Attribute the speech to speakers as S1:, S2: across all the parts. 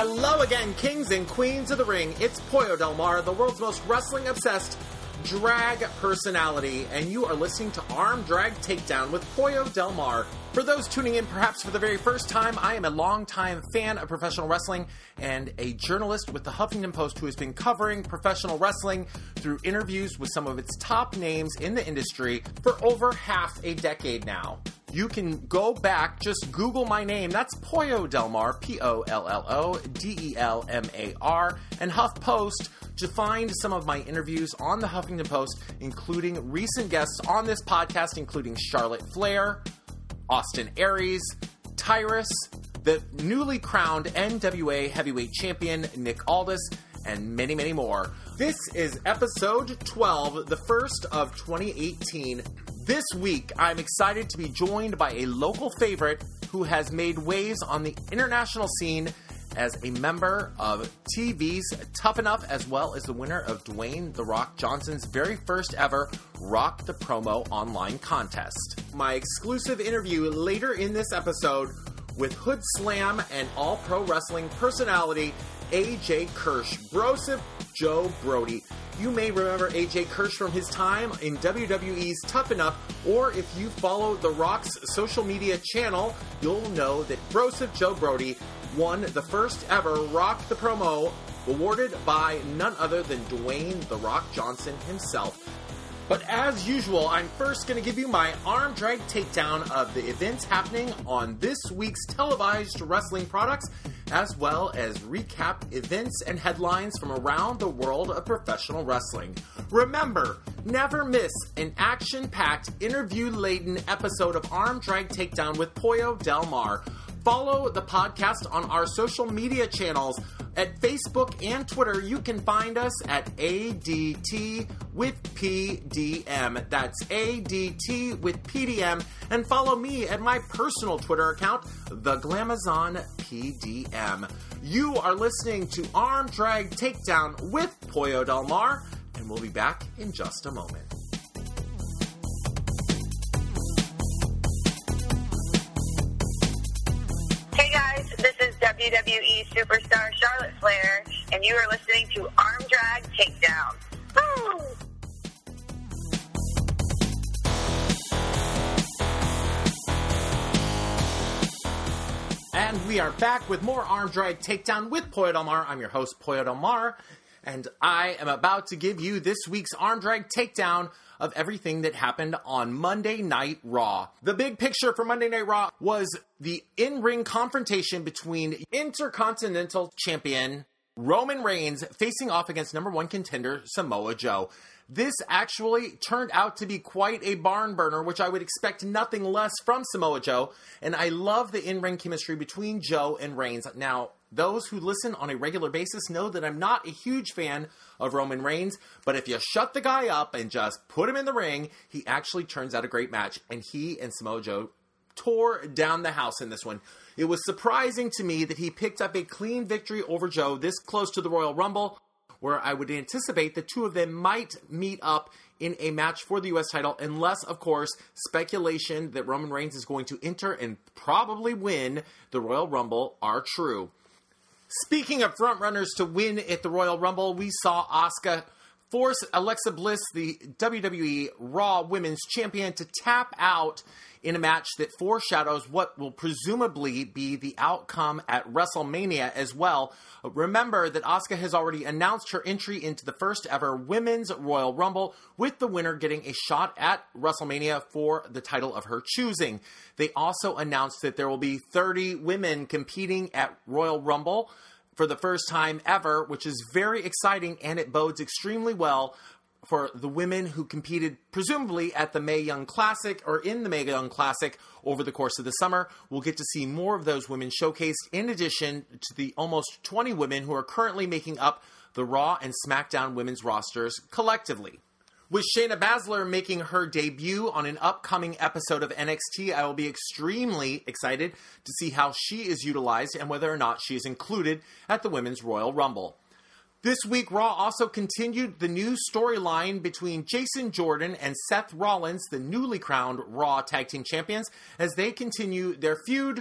S1: Hello again, kings and queens of the ring. It's Pollo Del Mar, the world's most wrestling-obsessed drag personality, and you are listening to Arm Drag Takedown with Pollo Del Mar. For those tuning in perhaps for the very first time, I am a longtime fan of professional wrestling and a journalist with the Huffington Post who has been covering professional wrestling through interviews with some of its top names in the industry for over half a decade now. You can go back, just Google my name, that's Pollo Del Mar, P-O-L-L-O-D-E-L-M-A-R, and HuffPost to find some of my interviews on the Huffington Post, including recent guests on this podcast, including Charlotte Flair, Austin Aries, Tyrus, the newly crowned NWA Heavyweight Champion Nick Aldis, and many, many more. This is episode 12, the first of 2018. This week, I'm excited to be joined by a local favorite who has made waves on the international scene as a member of TV's Tough Enough, as well as the winner of Dwayne "The Rock" Johnson's very first ever Rock the Promo online contest. My exclusive interview later in this episode with Hood Slam and All Pro Wrestling personality AJ Kirsch, Broseph Joe Brody. You may remember AJ Kirsch from his time in WWE's Tough Enough, or if you follow The Rock's social media channel, you'll know that Broseph Joe Brody won the first ever Rock the Promo, awarded by none other than Dwayne "The Rock" Johnson himself. But as usual, I'm first going to give you my arm drag takedown of the events happening on this week's televised wrestling products, as well as recap events and headlines from around the world of professional wrestling. Remember, never miss an action-packed, interview-laden episode of Arm Drag Takedown with Pollo Del Mar. Follow the podcast on our social media channels. At Facebook and Twitter, you can find us at ADT with PDM. That's ADT with PDM. And follow me at my personal Twitter account, The Glamazon PDM. You are listening to Arm Drag Takedown with Pollo Del Mar, and we'll be back in just a moment.
S2: WWE superstar Charlotte Flair, and you are listening to Arm Drag Takedown. Woo!
S1: And we are back with more Arm Drag Takedown with Pollo Del Mar. I'm your host, Pollo Del Mar, and I am about to give you this week's Arm Drag Takedown of everything that happened on Monday Night Raw. The big picture for Monday Night Raw was the in-ring confrontation between Intercontinental Champion Roman Reigns facing off against number one contender Samoa Joe. This actually turned out to be quite a barn burner, which I would expect nothing less from Samoa Joe, and I love the in-ring chemistry between Joe and Reigns. Now, those who listen on a regular basis know that I'm not a huge fan of Roman Reigns, but if you shut the guy up and just put him in the ring, he actually turns out a great match, and he and Samoa Joe tore down the house in this one. It was surprising to me that he picked up a clean victory over Joe this close to the Royal Rumble, where I would anticipate the two of them might meet up in a match for the U.S. title, unless, of course, speculation that Roman Reigns is going to enter and probably win the Royal Rumble are true. Speaking of frontrunners to win at the Royal Rumble, we saw Asuka force Alexa Bliss, the WWE Raw Women's Champion, to tap out in a match that foreshadows what will presumably be the outcome at WrestleMania as well. Remember that Asuka has already announced her entry into the first ever Women's Royal Rumble, with the winner getting a shot at WrestleMania for the title of her choosing. They also announced that there will be 30 women competing at Royal Rumble for the first time ever, which is very exciting, and it bodes extremely well for the women who competed presumably at the Mae Young Classic or in the Mae Young Classic over the course of the summer. We'll get to see more of those women showcased, in addition to the almost 20 women who are currently making up the Raw and SmackDown women's rosters collectively. With Shayna Baszler making her debut on an upcoming episode of NXT, I will be extremely excited to see how she is utilized and whether or not she is included at the Women's Royal Rumble. This week, Raw also continued the new storyline between Jason Jordan and Seth Rollins, the newly crowned Raw Tag Team Champions, as they continue their feud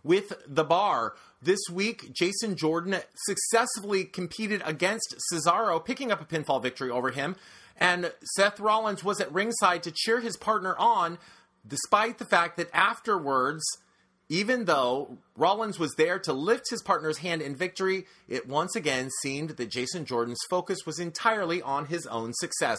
S1: with the bar. This week, Jason Jordan successfully competed against Cesaro, picking up a pinfall victory over him, and Seth Rollins was at ringside to cheer his partner on, despite the fact that afterwards, even though Rollins was there to lift his partner's hand in victory, it once again seemed that Jason Jordan's focus was entirely on his own success.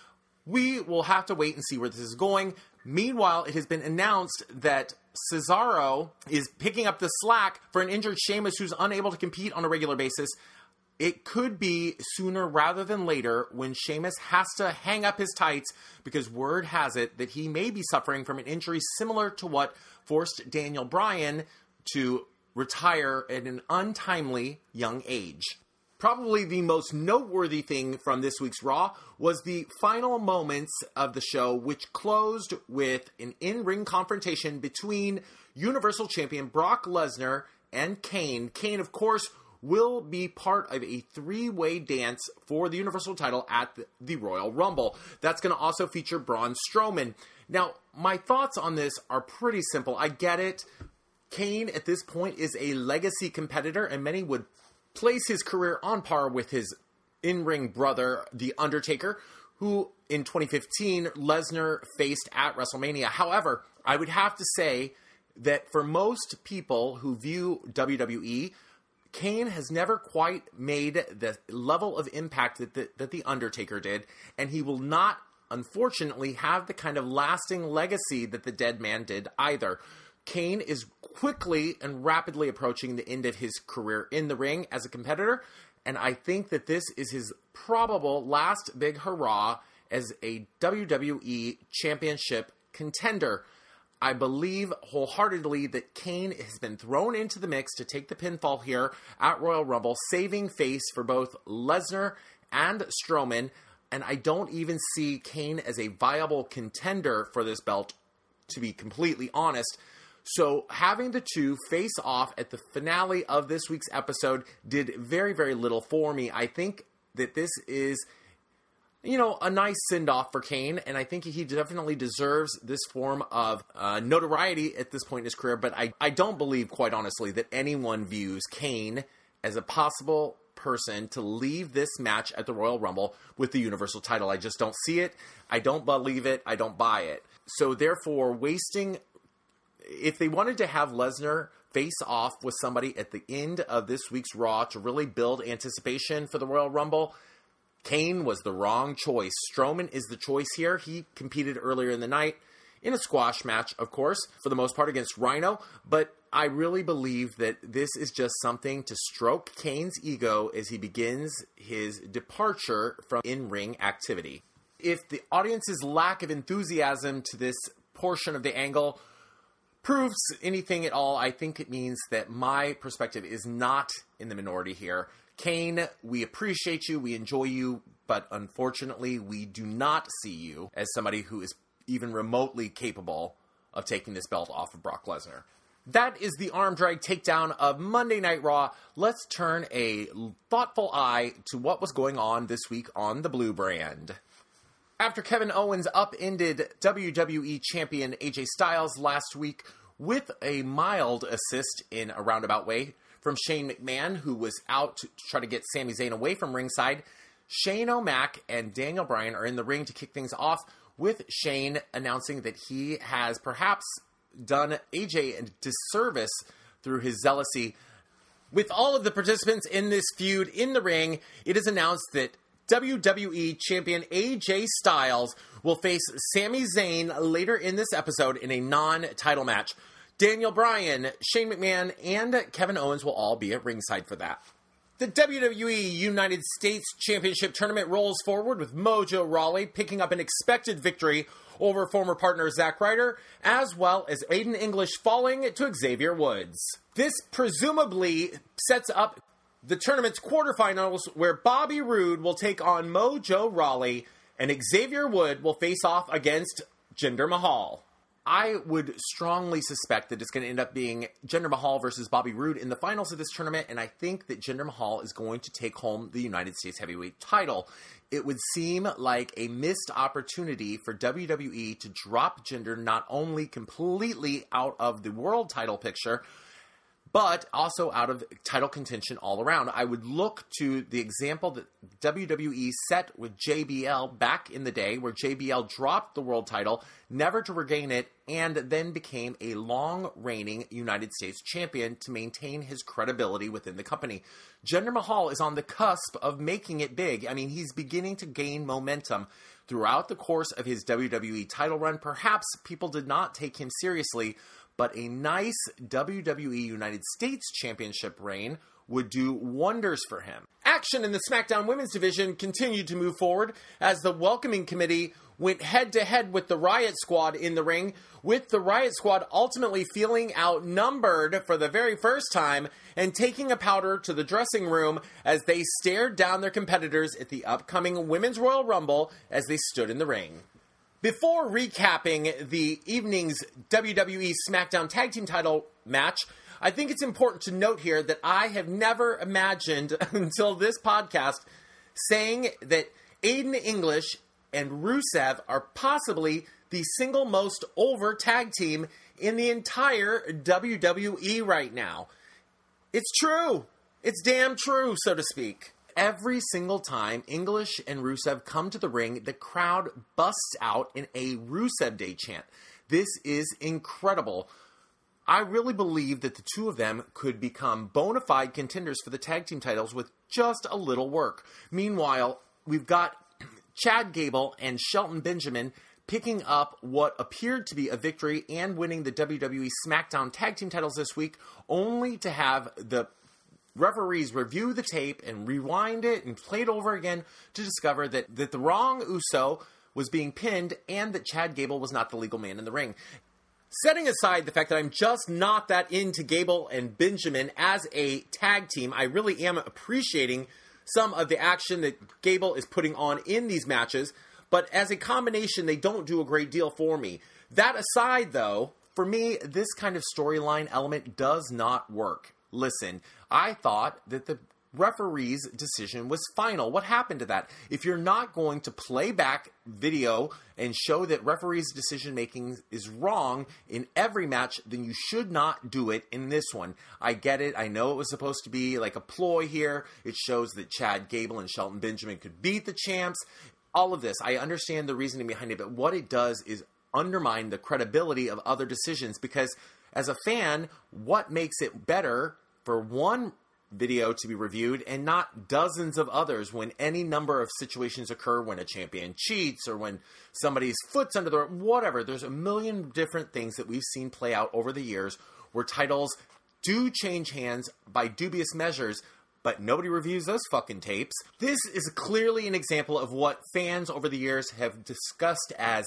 S1: We will have to wait and see where this is going. Meanwhile, it has been announced that Cesaro is picking up the slack for an injured Sheamus who's unable to compete on a regular basis. It could be sooner rather than later when Sheamus has to hang up his tights, because word has it that he may be suffering from an injury similar to what forced Daniel Bryan to retire at an untimely young age. Probably the most noteworthy thing from this week's Raw was the final moments of the show, which closed with an in-ring confrontation between Universal Champion Brock Lesnar and Kane. Kane, of course, will be part of a three-way dance for the Universal title at the Royal Rumble. That's going to also feature Braun Strowman. Now, my thoughts on this are pretty simple. I get it. Kane, at this point, is a legacy competitor, and many would place his career on par with his in-ring brother, The Undertaker, who in 2015, Lesnar faced at WrestleMania. However, I would have to say that for most people who view WWE, Kane has never quite made the level of impact that The Undertaker did, and he will not, unfortunately, have the kind of lasting legacy that the Dead Man did either. Kane is quickly and rapidly approaching the end of his career in the ring as a competitor, and I think that this is his probable last big hurrah as a WWE Championship contender. I believe wholeheartedly that Kane has been thrown into the mix to take the pinfall here at Royal Rumble, saving face for both Lesnar and Strowman, and I don't even see Kane as a viable contender for this belt, to be completely honest. So having the two face off at the finale of this week's episode did very, very little for me. I think that this is, a nice send-off for Kane, and I think he definitely deserves this form of notoriety at this point in his career, but I don't believe, quite honestly, that anyone views Kane as a possible person to leave this match at the Royal Rumble with the Universal title. I just don't see it. I don't believe it. I don't buy it. So therefore, if they wanted to have Lesnar face off with somebody at the end of this week's Raw to really build anticipation for the Royal Rumble, Kane was the wrong choice. Strowman is the choice here. He competed earlier in the night in a squash match, of course, for the most part against Rhino, but I really believe that this is just something to stroke Kane's ego as he begins his departure from in-ring activity. If the audience's lack of enthusiasm to this portion of the angle proves anything at all, I think it means that my perspective is not in the minority here. Kane, we appreciate you, we enjoy you, but unfortunately, we do not see you as somebody who is even remotely capable of taking this belt off of Brock Lesnar. That is the arm drag takedown of Monday Night Raw. Let's turn a thoughtful eye to what was going on this week on the Blue Brand. After Kevin Owens upended WWE Champion AJ Styles last week with a mild assist in a roundabout way from Shane McMahon, who was out to try to get Sami Zayn away from ringside, Shane O'Mac and Daniel Bryan are in the ring to kick things off, with Shane announcing that he has perhaps done AJ a disservice through his zealousy. With all of the participants in this feud in the ring, it is announced that WWE Champion AJ Styles will face Sami Zayn later in this episode in a non-title match. Daniel Bryan, Shane McMahon, and Kevin Owens will all be at ringside for that. The WWE United States Championship Tournament rolls forward with Mojo Rawley picking up an expected victory over former partner Zack Ryder, as well as Aiden English falling to Xavier Woods. This presumably sets up the tournament's quarterfinals, where Bobby Roode will take on Mojo Rawley, and Xavier Woods will face off against Jinder Mahal. I would strongly suspect that it's going to end up being Jinder Mahal versus Bobby Roode in the finals of this tournament, and I think that Jinder Mahal is going to take home the United States Heavyweight title. It would seem like a missed opportunity for WWE to drop Jinder not only completely out of the world title picture, but also out of title contention all around. I would look to the example that WWE set with JBL back in the day, where JBL dropped the world title, never to regain it, and then became a long-reigning United States champion to maintain his credibility within the company. Jinder Mahal is on the cusp of making it big. I mean, he's beginning to gain momentum. Throughout the course of his WWE title run, perhaps people did not take him seriously, but a nice WWE United States Championship reign would do wonders for him. Action in the SmackDown Women's Division continued to move forward as the Welcoming Committee went head-to-head with the Riot Squad in the ring, with the Riot Squad ultimately feeling outnumbered for the very first time and taking a powder to the dressing room as they stared down their competitors at the upcoming Women's Royal Rumble as they stood in the ring. Before recapping the evening's WWE SmackDown Tag Team title match, I think it's important to note here that I have never imagined until this podcast saying that Aiden English and Rusev are possibly the single most over tag team in the entire WWE right now. It's true. It's damn true, so to speak. Every single time English and Rusev come to the ring, the crowd busts out in a Rusev Day chant. This is incredible. I really believe that the two of them could become bona fide contenders for the tag team titles with just a little work. Meanwhile, we've got Chad Gable and Shelton Benjamin picking up what appeared to be a victory and winning the WWE SmackDown Tag Team titles this week, only to have the referees review the tape and rewind it and play it over again to discover that the wrong Uso was being pinned and that Chad Gable was not the legal man in the ring. Setting aside the fact that I'm just not that into Gable and Benjamin as a tag team, I really am appreciating some of the action that Gable is putting on in these matches, but as a combination, they don't do a great deal for me. That aside, though, for me, this kind of storyline element does not work. Listen, I thought that the referee's decision was final. What happened to that? If you're not going to play back video and show that referee's decision making is wrong in every match, then you should not do it in this one. I get it. I know it was supposed to be like a ploy here. It shows that Chad Gable and Shelton Benjamin could beat the champs. All of this, I understand the reasoning behind it, but what it does is undermine the credibility of other decisions, because as a fan, what makes it better for one video to be reviewed and not dozens of others when any number of situations occur, when a champion cheats or when somebody's foot's under the whatever. There's a million different things that we've seen play out over the years where titles do change hands by dubious measures, but nobody reviews those fucking tapes. This is clearly an example of what fans over the years have discussed as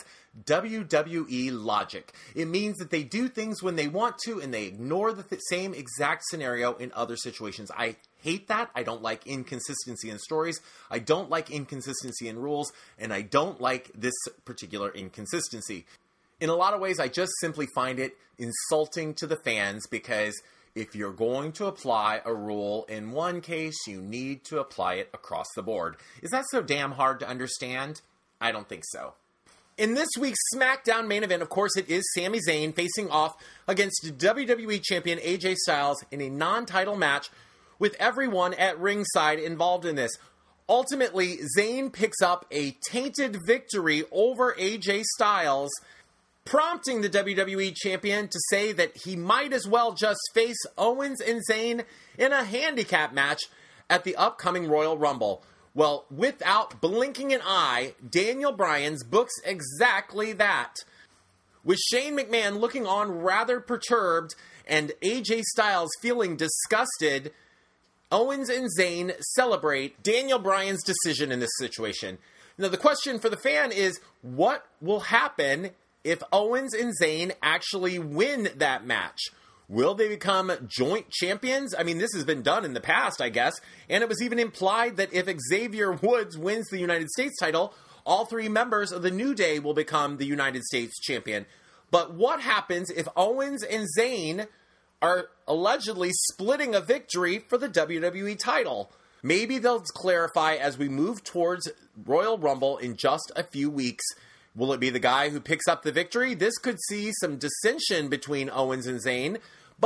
S1: WWE logic. It means that they do things when they want to, and they ignore the same exact scenario in other situations. I hate that. I don't like inconsistency in stories. I don't like inconsistency in rules, and I don't like this particular inconsistency. In a lot of ways, I just simply find it insulting to the fans, because if you're going to apply a rule in one case, you need to apply it across the board. Is that so damn hard to understand? I don't think so. In this week's SmackDown main event, of course, it is Sami Zayn facing off against WWE Champion AJ Styles in a non-title match, with everyone at ringside involved in this. Ultimately, Zayn picks up a tainted victory over AJ Styles, prompting the WWE Champion to say that he might as well just face Owens and Zayn in a handicap match at the upcoming Royal Rumble. Well, without blinking an eye, Daniel Bryan books exactly that. With Shane McMahon looking on rather perturbed and AJ Styles feeling disgusted, Owens and Zayn celebrate Daniel Bryan's decision in this situation. Now, the question for the fan is, what will happen if Owens and Zayn actually win that match? Will they become joint champions? I mean, this has been done in the past, I guess. And it was even implied that if Xavier Woods wins the United States title, all three members of the New Day will become the United States champion. But what happens if Owens and Zayn are allegedly splitting a victory for the WWE title? Maybe they'll clarify as we move towards Royal Rumble in just a few weeks. Will it be the guy who picks up the victory? This could see some dissension between Owens and Zayn, but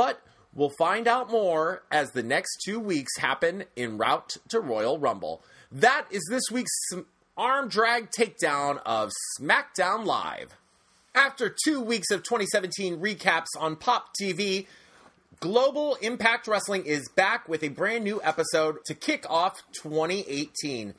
S1: We'll find out more as the next 2 weeks happen en route to Royal Rumble. That is this week's arm drag takedown of SmackDown Live. After 2 weeks of 2017 recaps on Pop TV, Global Impact Wrestling is back with a brand new episode to kick off 2018.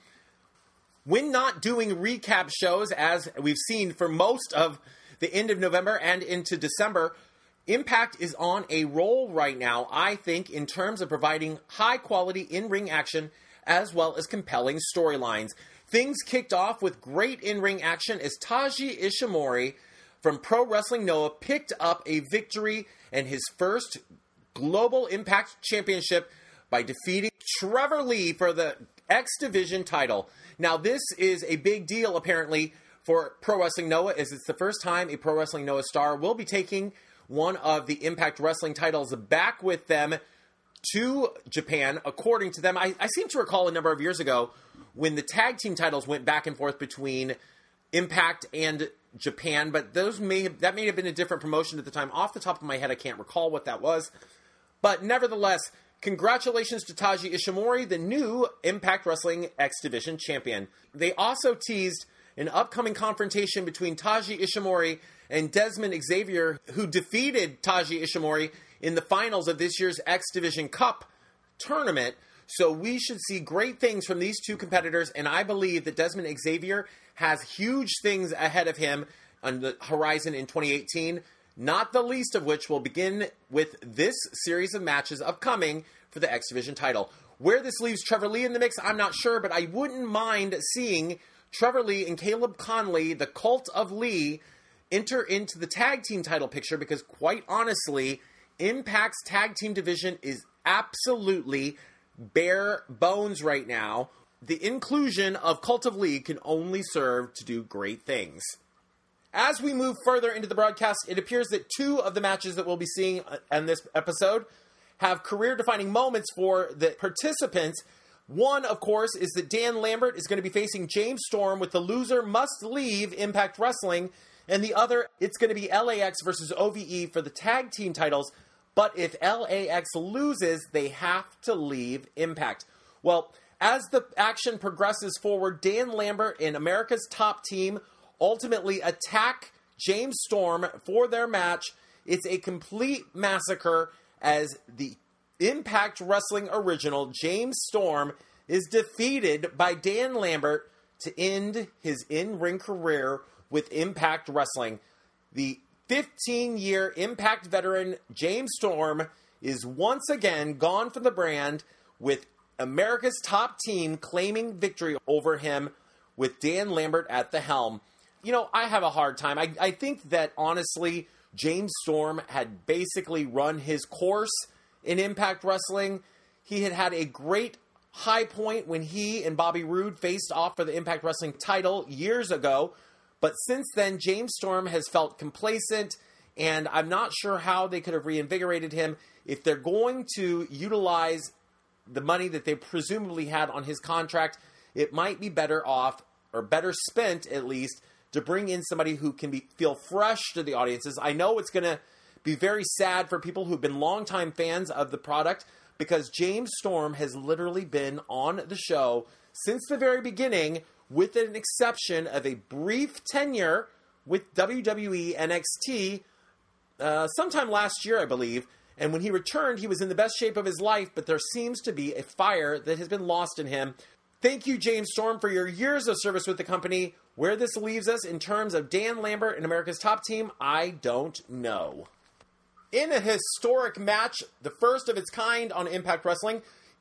S1: When not doing recap shows, as we've seen for most of the end of November and into December, Impact is on a roll right now, I think, in terms of providing high-quality in-ring action as well as compelling storylines. Things kicked off with great in-ring action as Taiji Ishimori from Pro Wrestling Noah picked up a victory and his first Global Impact Championship by defeating Trevor Lee for the X Division title. Now, this is a big deal, apparently, for Pro Wrestling Noah, as it's the first time a Pro Wrestling Noah star will be taking one of the Impact Wrestling titles back with them to Japan, according to them. I seem to recall a number of years ago when the tag team titles went back and forth between Impact and Japan, but that may have been a different promotion at the time. Off the top of my head, I can't recall what that was. But nevertheless, congratulations to Taiji Ishimori, the new Impact Wrestling X Division champion. They also teased an upcoming confrontation between Taiji Ishimori and Desmond Xavier, who defeated Taiji Ishimori in the finals of this year's X Division Cup tournament. So we should see great things from these two competitors, and I believe that Desmond Xavier has huge things ahead of him on the horizon in 2018, not the least of which will begin with this series of matches upcoming for the X Division title. Where this leaves Trevor Lee in the mix, I'm not sure, but I wouldn't mind seeing Trevor Lee and Caleb Conley, the Cult of Lee, enter into the tag team title picture, because quite honestly, Impact's tag team division is absolutely bare bones right now. The inclusion of Cult of Lee can only serve to do great things. As we move further into the broadcast, it appears that two of the matches that we'll be seeing in this episode have career-defining moments for the participants. One, of course, is that Dan Lambert is going to be facing James Storm with the loser must leave Impact Wrestling. And the other, it's going to be LAX versus OVE for the tag team titles. But if LAX loses, they have to leave Impact. Well, as the action progresses forward, Dan Lambert and America's Top Team ultimately attack James Storm for their match. It's a complete massacre as the Impact Wrestling original, James Storm, is defeated by Dan Lambert to end his in-ring career with Impact Wrestling. The 15-year Impact veteran, James Storm, is once again gone from the brand, with America's Top Team claiming victory over him with Dan Lambert at the helm. You know, I have a hard time. I think that, honestly, James Storm had basically run his course in Impact Wrestling. He had a great high point when he and Bobby Roode faced off for the Impact Wrestling title years ago. But since then, James Storm has felt complacent, and I'm not sure how they could have reinvigorated him. If they're going to utilize the money that they presumably had on his contract, it might be better off, or better spent at least, to bring in somebody who can feel fresh to the audiences. I know it's going to be very sad for people who've been longtime fans of the product, because James Storm has literally been on the show since the very beginning, with an exception of a brief tenure with WWE NXT sometime last year, I believe. And when he returned, he was in the best shape of his life, but there seems to be a fire that has been lost in him. Thank you, James Storm, for your years of service with the company. Where this leaves us in terms of Dan Lambert and America's Top Team, I don't know. In a historic match, the first of its kind on Impact Wrestling,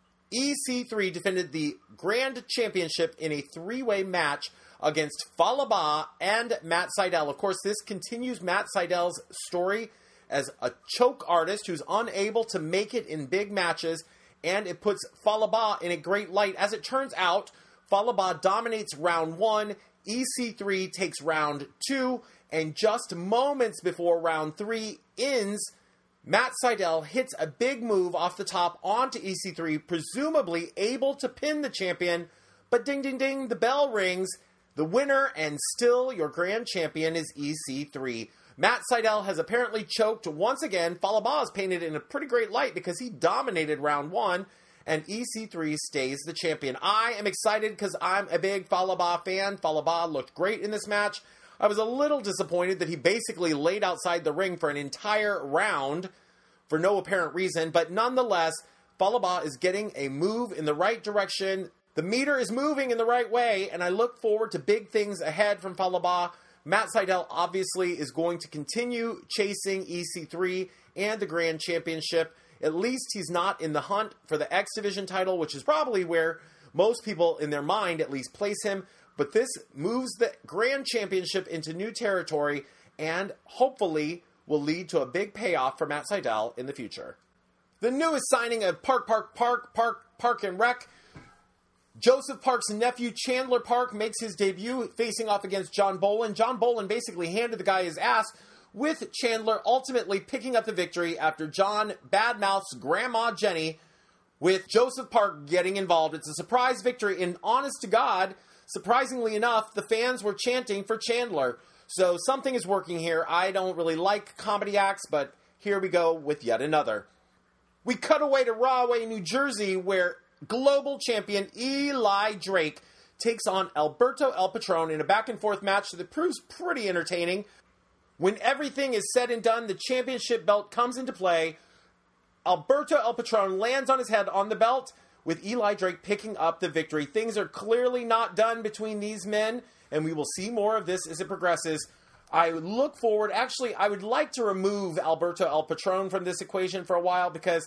S1: EC3 defended the Grand Championship in a three-way match against Fallah Bahh and Matt Sydal. Of course, this continues Matt Sydal's story as a choke artist who's unable to make it in big matches, and it puts Fallah Bahh in a great light. As it turns out, Fallah Bahh dominates round 1, EC3 takes round 2, and just moments before round 3 ends, Matt Sydal hits a big move off the top onto EC3, presumably able to pin the champion, but ding ding ding, the bell rings. The winner and still your grand champion is EC3. Matt Sydal has apparently choked once again. Fallah Bahh is painted in a pretty great light because he dominated round 1, and EC3 stays the champion. I am excited because I'm a big Fallah Bahh fan. Fallah Bahh looked great in this match. I was a little disappointed that he basically laid outside the ring for an entire round for no apparent reason, but nonetheless, Fallah Bahh is getting a move in the right direction. The meter is moving in the right way, and I look forward to big things ahead from Fallah Bahh. Matt Sydal obviously is going to continue chasing EC3 and the Grand Championship. At least he's not in the hunt for the X Division title, which is probably where most people in their mind at least place him. But this moves the Grand Championship into new territory and hopefully will lead to a big payoff for Matt Sydal in the future. The newest signing of Park and Rec. Joseph Park's nephew, Chandler Park, makes his debut facing off against John Bolin. John Bolin basically handed the guy his ass, with Chandler ultimately picking up the victory after John badmouths Grandma Jenny, with Joseph Park getting involved. It's a surprise victory, and honest to God, surprisingly enough, the fans were chanting for Chandler. So something is working here. I don't really like comedy acts, but here we go with yet another. We cut away to Rahway, New Jersey, where global champion Eli Drake takes on Alberto El Patron in a back-and-forth match that proves pretty entertaining. When everything is said and done, the championship belt comes into play. Alberto El Patron lands on his head on the belt, with Eli Drake picking up the victory. Things are clearly not done between these men, and we will see more of this as it progresses. I look forward. Actually, I would like to remove Alberto El Patron from this equation for a while because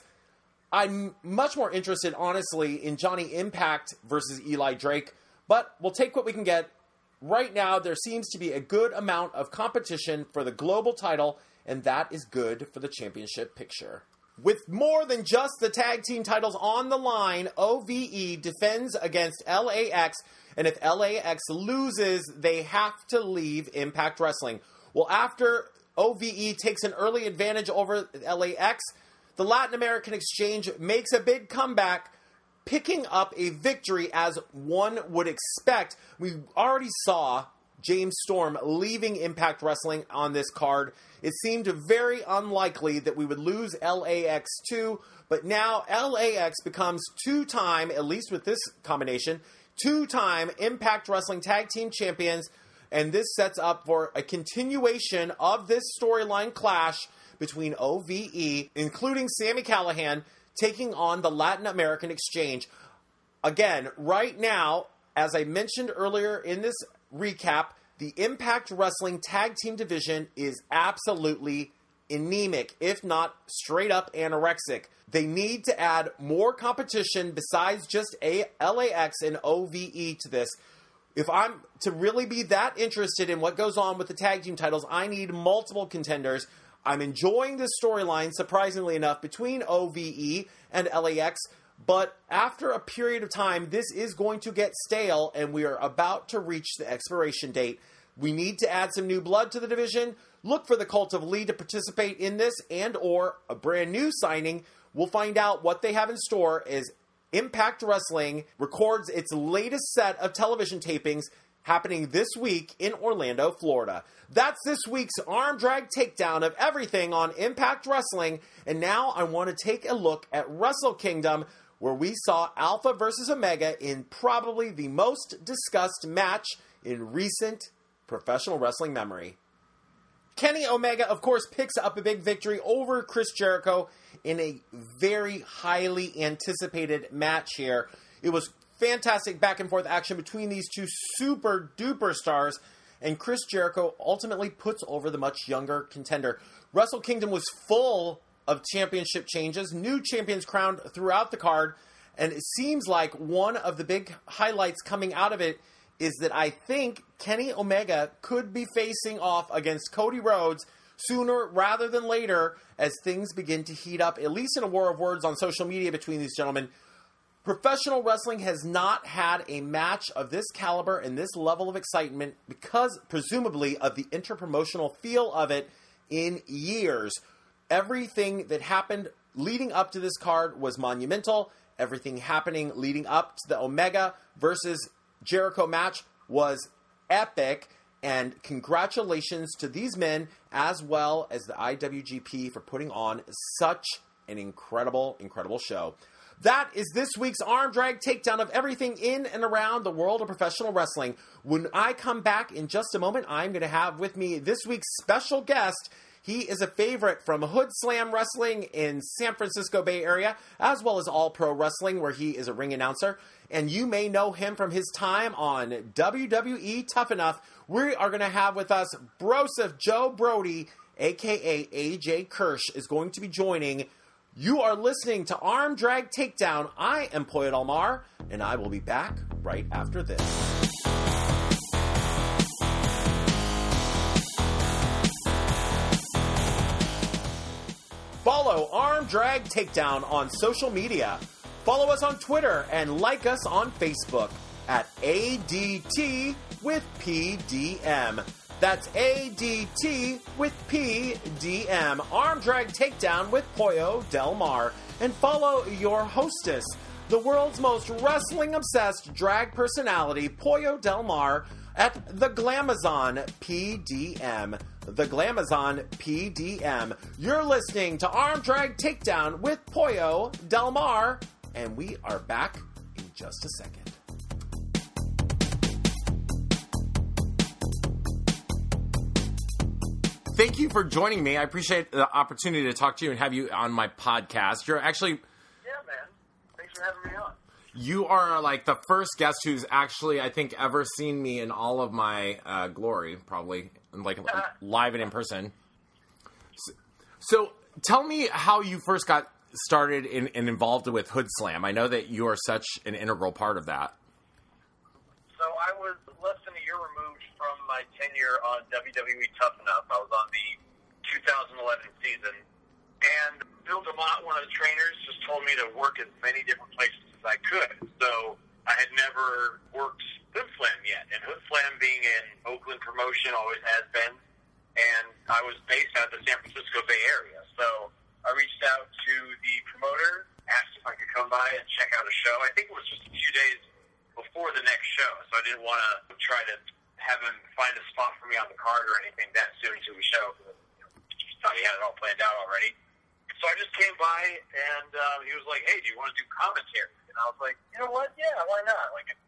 S1: I'm much more interested, honestly, in Johnny Impact versus Eli Drake, but we'll take what we can get. Right now, there seems to be a good amount of competition for the global title, and that is good for the championship picture. With more than just the tag team titles on the line, OVE defends against LAX, and if LAX loses, they have to leave Impact Wrestling. Well, after OVE takes an early advantage over LAX, the Latin American Exchange makes a big comeback, picking up a victory as one would expect. We already saw James Storm leaving Impact Wrestling on this card. It seemed very unlikely that we would lose LAX too, but now LAX becomes two-time, at least with this combination, two-time Impact Wrestling Tag Team Champions, and this sets up for a continuation of this storyline clash between OVE, including Sami Callihan, taking on the Latin American Exchange. Again, right now, as I mentioned earlier in this recap, the Impact Wrestling Tag Team Division is absolutely anemic, if not straight up anorexic. They need to add more competition besides just LAX and OVE to this. If I'm to really be that interested in what goes on with the tag team titles, I need multiple contenders. I'm enjoying this storyline, surprisingly enough, between OVE and LAX, but after a period of time, this is going to get stale, and we are about to reach the expiration date. We need to add some new blood to the division. Look for the Cult of Lee to participate in this, and or a brand new signing. We'll find out what they have in store as Impact Wrestling records its latest set of television tapings happening this week in Orlando, Florida. That's this week's Arm Drag Takedown of everything on Impact Wrestling. And now I want to take a look at Wrestle Kingdom, where we saw Alpha versus Omega in probably the most discussed match in recent professional wrestling memory. Kenny Omega, of course, picks up a big victory over Chris Jericho in a very highly anticipated match here. It was fantastic back and forth action between these two super duper stars, and Chris Jericho ultimately puts over the much younger contender. Wrestle Kingdom was full of championship changes, new champions crowned throughout the card, and it seems like one of the big highlights coming out of it is that I think Kenny Omega could be facing off against Cody Rhodes sooner rather than later as things begin to heat up, at least in a war of words on social media between these gentlemen. Professional wrestling has not had a match of this caliber and this level of excitement because, presumably, of the interpromotional feel of it in years. Everything that happened leading up to this card was monumental. Everything happening leading up to the Omega versus Jericho match was epic. And congratulations to these men, as well as the IWGP, for putting on such an incredible, incredible show. That is this week's Arm Drag Takedown of everything in and around the world of professional wrestling. When I come back in just a moment, I'm going to have with me this week's special guest. He is a favorite from Hood Slam Wrestling in San Francisco Bay Area, as well as All Pro Wrestling, where he is a ring announcer. And you may know him from his time on WWE Tough Enough. We are going to have with us Broseph Joe Brody, a.k.a. AJ Kirsch, is going to be joining. You are listening to Arm Drag Takedown. I am Poyo Delmar, and I will be back right after this. Follow Arm Drag Takedown on social media. Follow us on Twitter and like us on Facebook at ADT with PDM. That's ADT with PDM. Arm Drag Takedown with Poyo Delmar. And follow your hostess, the world's most wrestling-obsessed drag personality, Poyo Delmar, at The Glamazon PDM. The Glamazon PDM. You're listening to Arm Drag Takedown with Poyo Delmar, and we are back in just a second. Thank you for joining me. I appreciate the opportunity to talk to you and have you on my podcast. You're actually...
S3: Yeah, man. Thanks for having me on.
S1: You are like the first guest who's actually, I think, ever seen me in all of my glory, probably, like live and in person. So tell me how you first got started and involved with Hood Slam. I know that you are such an integral part of that.
S3: So I was less than a year removed from my tenure on WWE Tough Enough. I was on the 2011 season. And Bill DeMott, one of the trainers, just told me to work as many different places as I could. So I had never worked Hood Slam yet. And Hood Slam being an Oakland promotion, always has been. And I was based out of the San Francisco Bay Area. So I reached out to the promoter, asked if I could come by and check out a show. I think it was just a few days before the next show. So I didn't want to try to have him find a spot for me on the card or anything that soon to a show. He thought he had it all planned out already. So I just came by, and he was like, hey, do you want to do commentary? And I was like, you know what? Yeah, why not? Like, it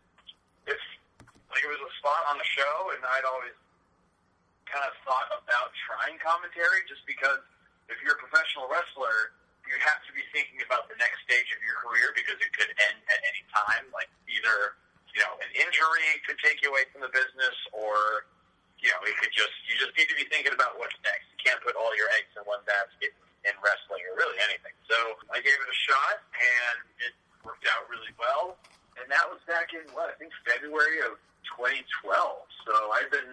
S3: was a spot on the show, and I'd always kind of thought about trying commentary just because if you're a professional wrestler, you have to be thinking about the next stage of your career because it could end at any time. Like, either, an injury could take you away from the business or, you just need to be thinking about what's next. You can't put all your eggs in one basket in wrestling or really anything. So I gave it a shot, and it worked out really well. And that was back in, I think February of 2012. So I've 6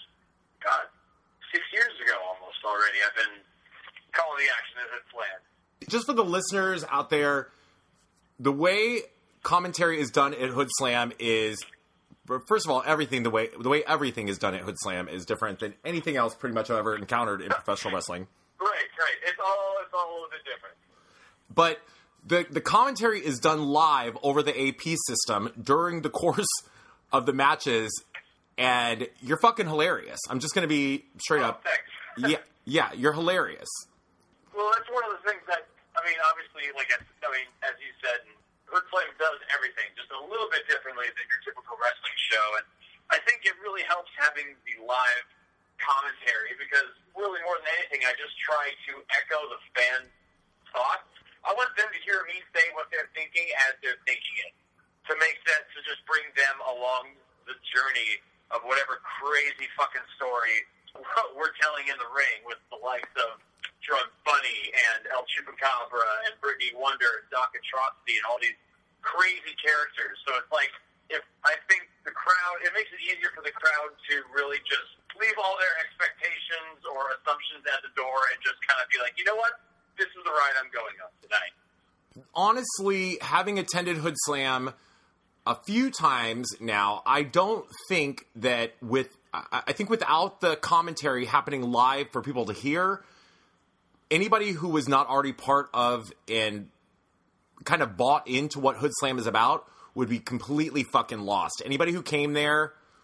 S3: years ago almost already, I've been calling the action as it's planned.
S1: Just for the listeners out there, the way commentary is done at Hood Slam is, first of all, the way everything is done at Hood Slam is different than anything else pretty much I've ever encountered in professional wrestling.
S3: Right. It's all a little bit different.
S1: But the commentary is done live over the AP system during the course of the matches, and you're fucking hilarious. I'm just going to be straight up.
S3: Thanks.
S1: Yeah, you're hilarious.
S3: Well, that's one of the things that, obviously, as you said, Hood Slam does everything just a little bit differently than your typical wrestling show, and I think it really helps having the live commentary because really more than anything, I just try to echo the fans' thoughts. I want them to hear me say what they're thinking as they're thinking it, to make sense, to just bring them along the journey of whatever crazy fucking story we're telling in the ring with the likes of Drug Bunny and El Chupacabra and Brittany Wonder and Doc Atrocity and all these crazy characters. So it's like, I think the crowd, it makes it easier for the crowd to really just leave all their expectations or assumptions at the door and just kind of be like, you know what? This is the ride I'm going on tonight.
S1: Honestly, having attended Hood Slam a few times now, I don't think that I think without the commentary happening live for people to hear, anybody who was not already part of and kind of bought into what Hood Slam is about would be completely fucking lost. Anybody who came there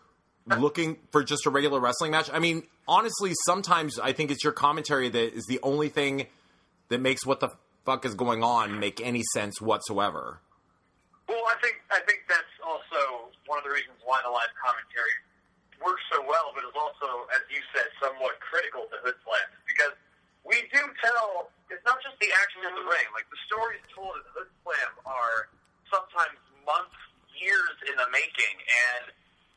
S1: looking for just a regular wrestling match. I mean, honestly, sometimes I think it's your commentary that is the only thing that makes what the fuck is going on make any sense whatsoever.
S3: Well, I think that's also one of the reasons why the live commentary works so well, but is also, as you said, somewhat critical to Hood Slam, because we do tell, it's not just the action in the ring. Like, the stories told at Hood Slam are sometimes months, years in the making, and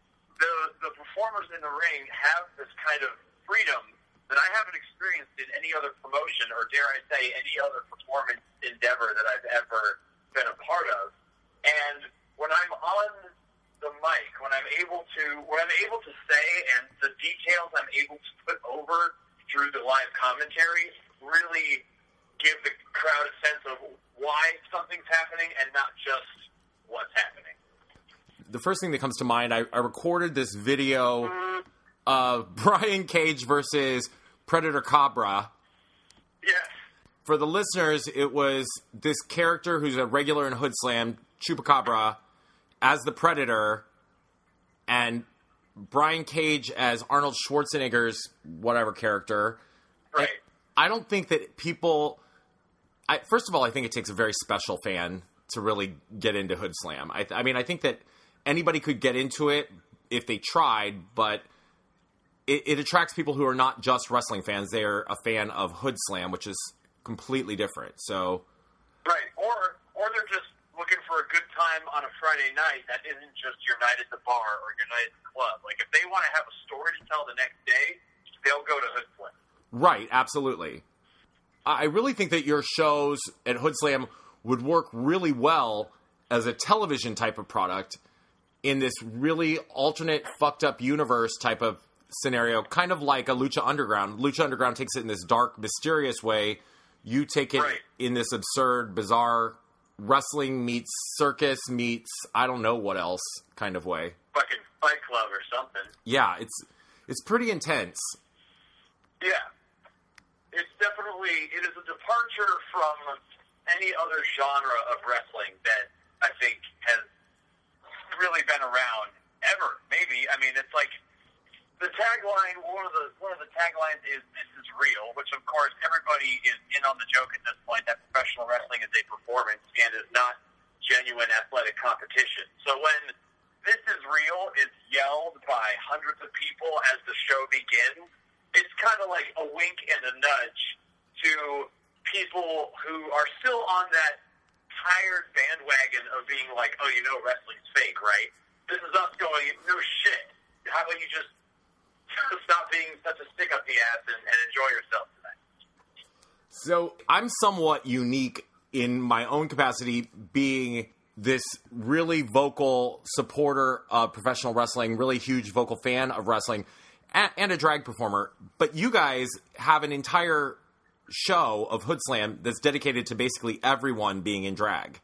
S3: the performers in the ring have this kind of freedom that I haven't experienced in any other promotion, or dare I say, any other performance endeavor that I've ever been a part of. And when I'm on the mic, when I'm able to say, and the details I'm able to put over through the live commentary really give the crowd a sense of why something's happening and not just what's happening.
S1: The first thing that comes to mind, I recorded this video of Brian Cage versus Predator Cobra.
S3: Yes.
S1: For the listeners, it was this character who's a regular in Hood Slam, Chupacabra, as the Predator, and Brian Cage as Arnold Schwarzenegger's whatever character.
S3: Right.
S1: And I don't think that people... first of all, I think it takes a very special fan to really get into Hood Slam. I mean, I think that anybody could get into it if they tried, but it attracts people who are not just wrestling fans. They're a fan of Hood Slam, which is completely different. So,
S3: right, or they're just looking for a good time on a Friday night that isn't just your night at the bar or your night at the club. Like, if they want to have a story to tell the next day, they'll go to Hood Slam.
S1: Right, absolutely. I really think that your shows at Hood Slam would work really well as a television type of product in this really alternate, fucked up universe type of scenario, kind of like a Lucha Underground. Lucha Underground takes it in this dark, mysterious way. You take it in this absurd, bizarre wrestling meets circus meets I don't know what else kind of way.
S3: Fucking Fight Club or something.
S1: Yeah, it's pretty intense.
S3: Yeah. It's definitely, it is a departure from any other genre of wrestling that I think has really been around ever. Maybe. I mean, it's like the tagline. One of the taglines is "This is real," which of course everybody is in on the joke at this point that professional wrestling is a performance and is not genuine athletic competition. So when "This is real" is yelled by hundreds of people as the show begins, it's kind of like a wink and a nudge to people who are still on that tired bandwagon of being like, oh, you know wrestling's fake, right? This is us going, no shit. How about you just stop being such a stick up the ass and enjoy yourself tonight?
S1: So I'm somewhat unique in my own capacity, being this really vocal supporter of professional wrestling, really huge vocal fan of wrestling, and a drag performer. But you guys have an entire show of Hood Slam that's dedicated to basically everyone being in drag.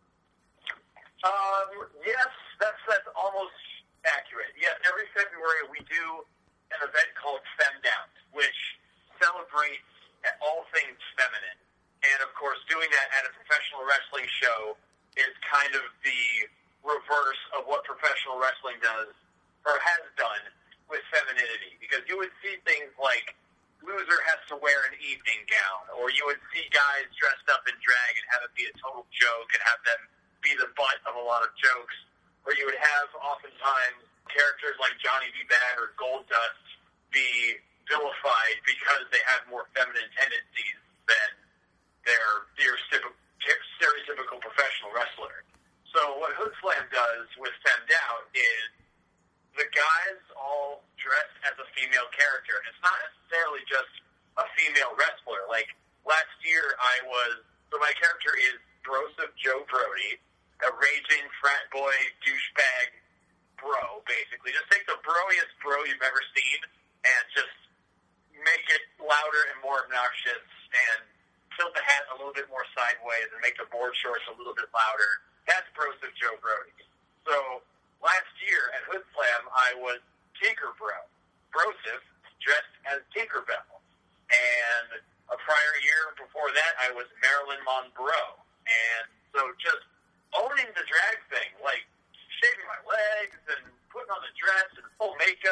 S3: Yes, that's almost accurate. Yes, every February we do an event called Femdown, which celebrates all things feminine. And of course, doing that at a professional wrestling show is kind of the reverse of what professional wrestling does, or has done, with femininity. Because you would see things like loser has to wear an evening gown, or you would see guys dressed up in drag and have it be a total joke and have them be the butt of a lot of jokes, or you would have oftentimes characters like Johnny B. Bad or Goldust be vilified because they have more feminine tendencies than their stereotypical professional wrestler. So what Hood Slam does with Femdown is the guys all dress as a female character. And it's not necessarily just a female wrestler. Like, last year my character is Broseph Joe Brody, a raging frat boy, douchebag bro, basically. Just take the broiest bro you've ever seen and just make it louder and more obnoxious and tilt the hat a little bit more sideways and make the board shorts a little bit louder. That's Broseph Joe Brody. So last year at Hood Slam, I was Tinker Bro. Broseph dressed as Tinkerbell. And a prior year before that, I was Marilyn Monroe. And so just owning the drag thing, like shaving my legs and putting on the dress and full makeup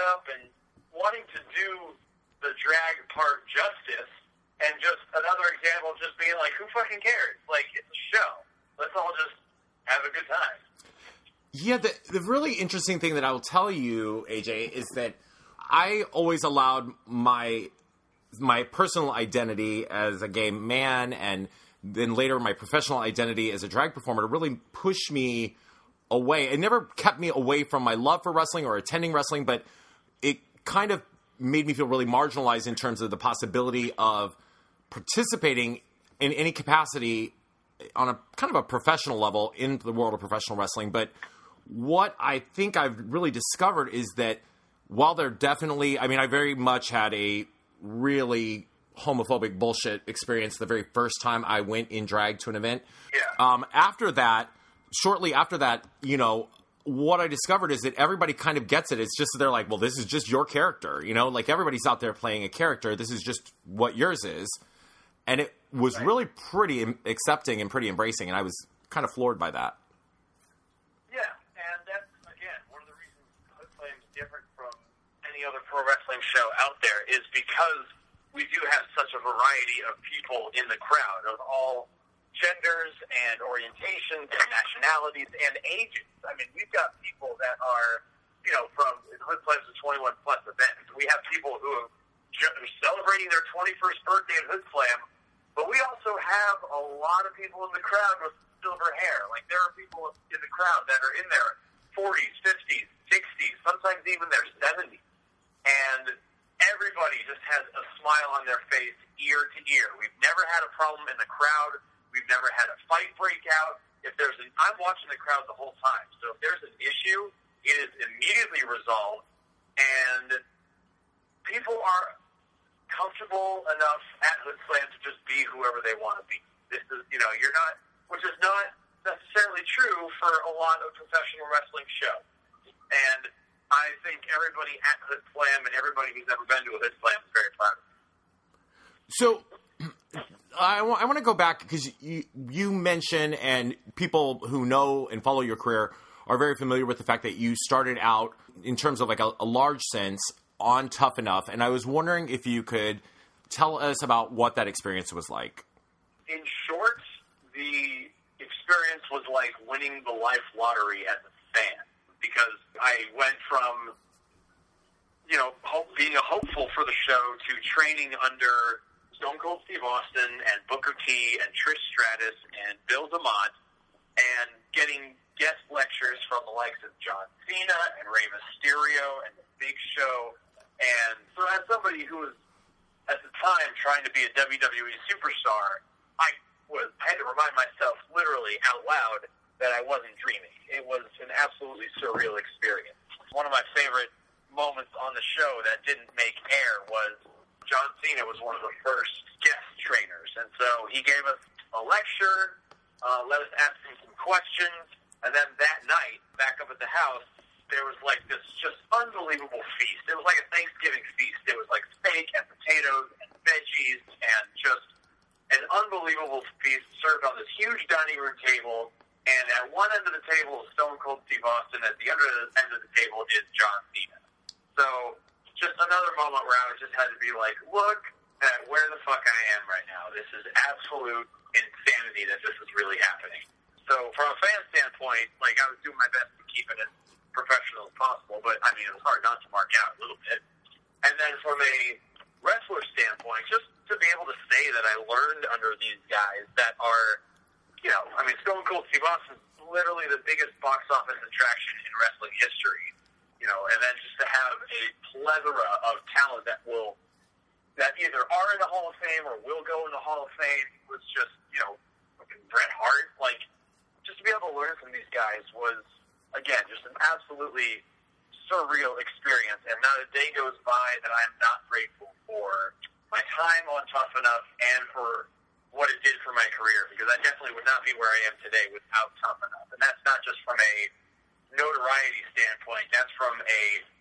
S3: fucking cares? Like, it's a show. Let's all just have a good time.
S1: Yeah, the really interesting thing that I will tell you, AJ, is that I always allowed my personal identity as a gay man and then later my professional identity as a drag performer to really push me away. It never kept me away from my love for wrestling or attending wrestling, but it kind of made me feel really marginalized in terms of the possibility of participating in any capacity on a kind of a professional level in the world of professional wrestling. But what I think I've really discovered is that while there definitely, I mean, I very much had a really homophobic bullshit experience the very first time I went in drag to an event.
S3: Yeah.
S1: Shortly after that, you know, what I discovered is that everybody kind of gets it. It's just, they're like, well, this is just your character, you know, like everybody's out there playing a character. This is just what yours is. And it was really pretty accepting and pretty embracing. And I was kind of floored by that.
S3: Yeah. And that's, again, one of the reasons Hood Slam is different from any other pro wrestling show out there is because we do have such a variety of people in the crowd of all genders and orientations and nationalities and ages. I mean, we've got people that are, you know, from Hood Slam's a 21 plus event. We have people who are celebrating their 21st birthday at Hood Slam, but we also have a lot of people in the crowd with silver hair. Like, there are people in the crowd that are in their 40s, 50s, 60s, sometimes even their 70s. And everybody just has a smile on their face ear to ear. We've never had a problem in the crowd. We've never had a fight break out. I'm watching the crowd the whole time. So if there's an issue, it is immediately resolved, and people are comfortable enough at Hood Slam to just be whoever they want to be. This is, you know, you're not, which is not necessarily true for a lot of professional wrestling shows. And I think everybody at Hood Slam and everybody who's ever been to a Hood Slam is very proud of it.
S1: So I want to go back because you mentioned, and people who know and follow your career are very familiar with the fact that you started out in terms of like a large sense on Tough Enough. And I was wondering if you could tell us about what that experience was like.
S3: In short, the experience was like winning the life lottery as a fan, because I went from, you know, being a hopeful for the show to training under Stone Cold Steve Austin and Booker T and Trish Stratus and Bill DeMott and getting guest lectures from the likes of John Cena and Rey Mysterio and The Big Show. And so as somebody who was, at the time, trying to be a WWE superstar, I had to remind myself literally out loud that I wasn't dreaming. It was an absolutely surreal experience. One of my favorite moments on the show that didn't make air was John Cena was one of the first guest trainers. And so he gave us a lecture, let us ask him some questions, and then that night, back up at the house, there was like this just unbelievable feast. It was like a Thanksgiving feast. It was like steak and potatoes and veggies and just an unbelievable feast served on this huge dining room table. And at one end of the table is Stone Cold Steve Austin. At the other end of the table is John Cena. So just another moment where I just had to be like, look at where the fuck I am right now. This is absolute insanity that this is really happening. So from a fan standpoint, like, I was doing my best to keep it as professional as possible, but I mean, it was hard not to mark out a little bit. And then from a wrestler standpoint, just to be able to say that I learned under these guys that are, you know, I mean, Stone Cold Steve Austin is literally the biggest box office attraction in wrestling history, you know, and then just to have a plethora of talent that either are in the Hall of Fame or will go in the Hall of Fame was just, you know, Bret Hart, like, just to be able to learn from these guys was, again, just an absolutely surreal experience, and not a day goes by that I'm not grateful for my time on Tough Enough and for what it did for my career, because I definitely would not be where I am today without Tough Enough. And that's not just from a notoriety standpoint, that's from a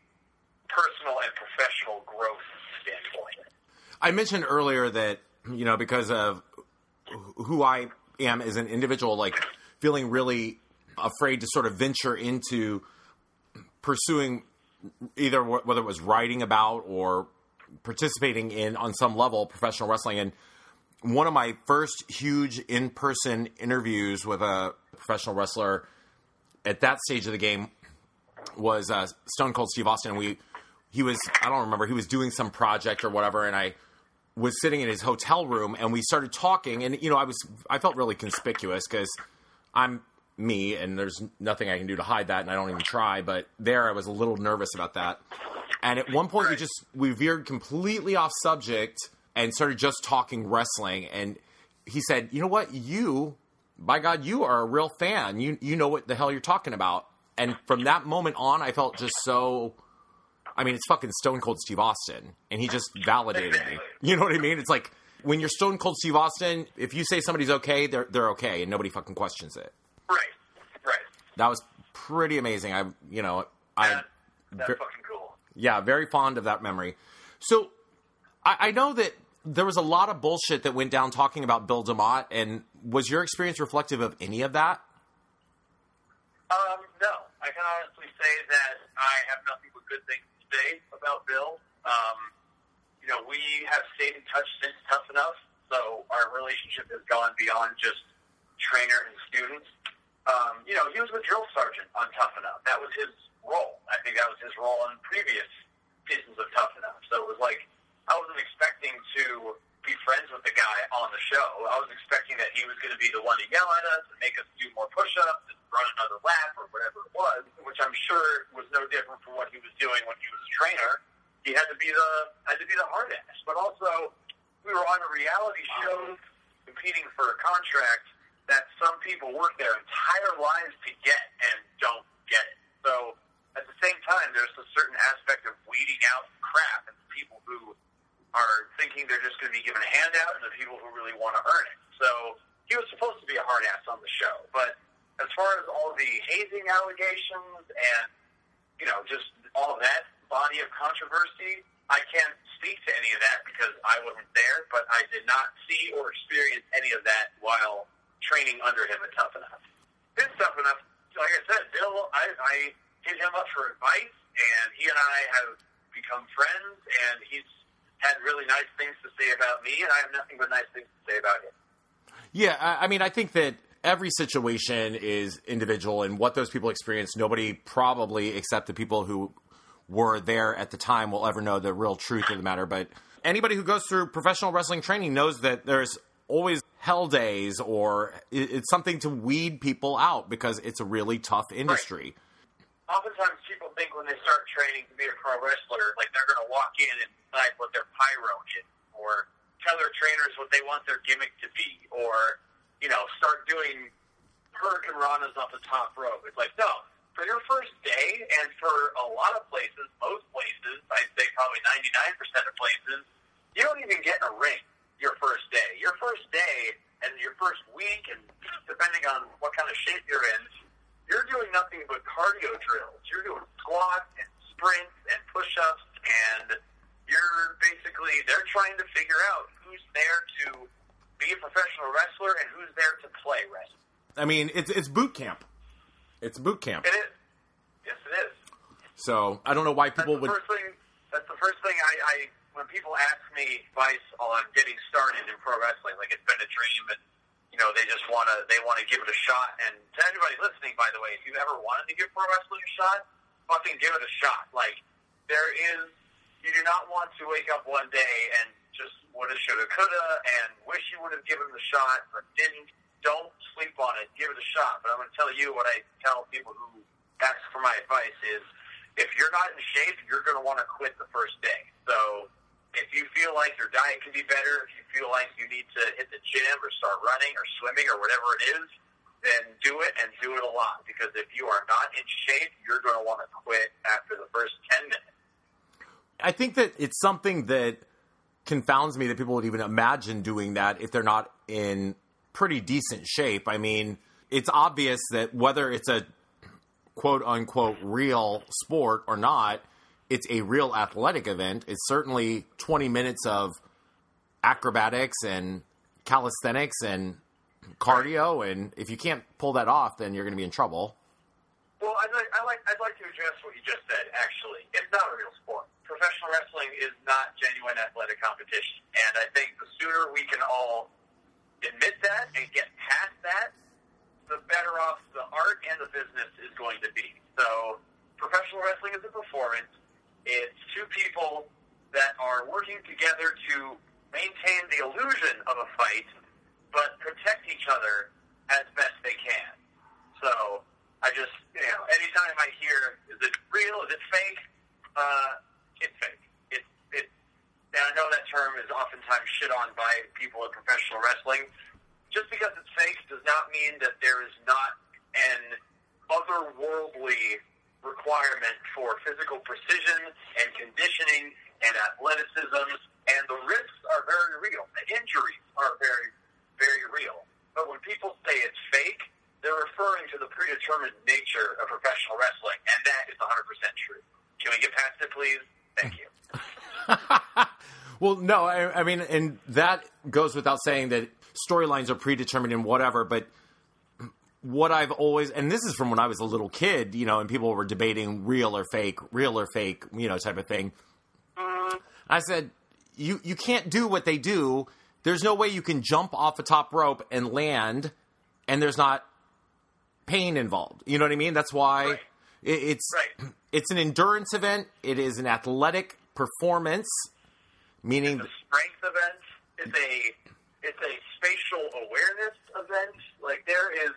S3: personal and professional growth standpoint.
S1: I mentioned earlier that, you know, because of who I am as an individual, like feeling really afraid to sort of venture into pursuing either whether it was writing about or participating in, on some level, professional wrestling. And one of my first huge in-person interviews with a professional wrestler at that stage of the game was Stone Cold Steve Austin. He was doing some project or whatever, and I was sitting in his hotel room, and we started talking, and, I felt really conspicuous because I'm me, and there's nothing I can do to hide that, and I don't even try, but there I was a little nervous about that. And at one point, we veered completely off subject and started just talking wrestling, and he said, you know what, by God, you are a real fan. You know what the hell you're talking about. And from that moment on, I felt just so... it's fucking Stone Cold Steve Austin, and he just validated me. You know what I mean? It's like, when you're Stone Cold Steve Austin, if you say somebody's okay, they're okay, and nobody fucking questions it.
S3: Right.
S1: That was pretty amazing.
S3: That's fucking cool.
S1: Yeah, very fond of that memory. So, I know that there was a lot of bullshit that went down talking about Bill DeMott, and was your experience reflective of any of that?
S3: No. I can honestly say that I have nothing but good things to say about Bill. We have stayed in touch since Tough Enough, so our relationship has gone beyond just trainer and students. He was a drill sergeant on Tough Enough. That was his role. I think that was his role in previous seasons of Tough Enough. So it was like, I wasn't expecting to be friends with the guy on the show. I was expecting that he was going to be the one to yell at us and make us do more push-ups and run another lap or whatever it was, which I'm sure was no different from what he was doing when he was a trainer. He had to be the hard ass. But also, we were on a reality show competing for a contract that some people work their entire lives to get and don't get it. So at the same time, there's a certain aspect of weeding out crap and the people who are thinking they're just going to be given a handout and the people who really want to earn it. So he was supposed to be a hard ass on the show. But as far as all the hazing allegations and, just all of that body of controversy, I can't speak to any of that because I wasn't there, but I did not see or experience any of that while training under him at Tough Enough. It's Tough Enough. Like I said, Bill, I hit him up for advice, and he and I have become friends, and he's had really nice things to say about me, and I have nothing but nice things to say about him.
S1: Yeah, I think that every situation is individual, and what those people experience, nobody probably, except the people who were there at the time, will ever know the real truth of the matter. But anybody who goes through professional wrestling training knows that there's always hell days, or it's something to weed people out because it's a really tough industry.
S3: Right. Oftentimes people think when they start training to be a pro wrestler, like they're going to walk in and decide what their pyro is, or tell their trainers what they want their gimmick to be, or, start doing hurricane ranas off the top rope. It's like, no, for your first day, and for a lot of places, most places, I'd say probably 99% of places, you don't even get in a ring your first day. Your first day and your first week, and depending on what kind of shape you're in, you're doing nothing but cardio drills. You're doing squats and sprints and push-ups, and they're trying to figure out who's there to be a professional wrestler and who's there to play wrestling.
S1: It's boot camp. It's boot camp.
S3: It is. Yes, it is.
S1: So, I don't know why people would...
S3: That's the first thing I when people ask me advice on getting started in pro wrestling, like it's been a dream and, they want to give it a shot. And to anybody listening, by the way, if you ever wanted to give pro wrestling a shot, fucking give it a shot. Like, you do not want to wake up one day and just woulda, shoulda, coulda, and wish you would have given it a shot, but didn't. Don't sleep on it. Give it a shot. But I'm going to tell you what I tell people who ask for my advice is, if you're not in shape, you're going to want to quit the first day. So if you feel like your diet can be better, if you feel like you need to hit the gym or start running or swimming or whatever it is, then do it, and do it a lot. Because if you are not in shape, you're going to want to quit after the first 10 minutes.
S1: I think that it's something that confounds me that people would even imagine doing that if they're not in pretty decent shape. It's obvious that whether it's a quote-unquote real sport or not, it's a real athletic event. It's certainly 20 minutes of acrobatics and calisthenics and cardio, and if you can't pull that off, then you're going to be in trouble.
S3: Well, I'd like to address what you just said, actually. It's not a real sport. professional wrestling is not genuine athletic competition. And I think the sooner we can all admit that and get past that, the better off the art and the business is going to be. So professional wrestling is a performance. It's two people that are working together to maintain the illusion of a fight, but protect each other as best they can. So I just, anytime I hear, is it real, is it fake? It's fake. And I know that term is oftentimes shit on by people in professional wrestling. Just because it's fake does not mean that there is not an otherworldly requirement for physical precision and conditioning and athleticism, and the risks are very real. The injuries are very, very real. But when people say it's fake, they're referring to the predetermined nature of professional wrestling, and that is 100% true. Can we get past it, please? Thank you.
S1: Well, no, I mean, and that goes without saying that storylines are predetermined and whatever, but what I've always, and this is from when I was a little kid, and people were debating real or fake, type of thing. I said, you can't do what they do. There's no way you can jump off a top rope and land, and there's not pain involved. You know what I mean? That's why it's an endurance event. It is an athletic performance, meaning
S3: it's a strength event. It's a spatial awareness event. Like there is,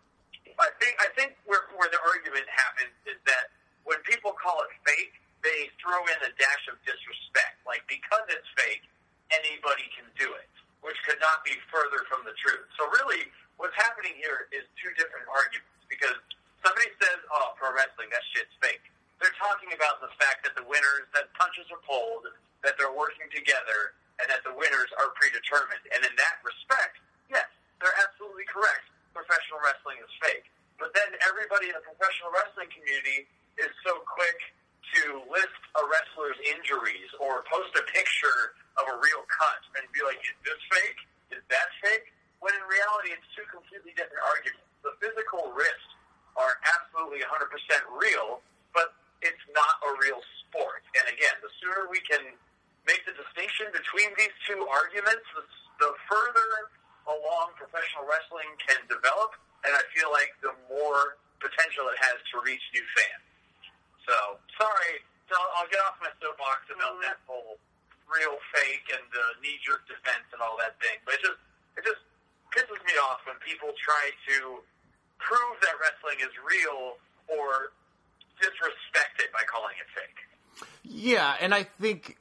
S3: I think where the argument happens is that when people call it fake, they throw in a dash of disrespect. Like because it's fake, anybody can do it, which could not be further from the truth. So really, what's happening here is two different arguments. Because somebody says, "Oh, pro wrestling, that shit's fake." They're talking about the fact that the winners, that punches are pulled, that they're working together, and that the winners are predetermined. And in that respect, yes, they're absolutely correct. Professional wrestling is fake. But then everybody in the professional wrestling community is so quick to list a wrestler's injuries or post a picture of a real cut and be like, is this fake? Is that fake? When in reality, it's two completely different arguments. The physical risks are absolutely 100% real, but it's not a real sport. And again, the sooner we can make the distinction between these two arguments, the further along professional wrestling can develop, and I feel like the more potential it has to reach new fans. So, sorry, I'll get off my soapbox about that whole real, fake, and knee-jerk defense and all that thing, but it just pisses me off when people try to prove that wrestling is real or disrespect it by calling it fake.
S1: Yeah, and I think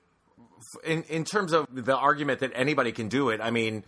S1: in terms of the argument that anybody can do it, I mean,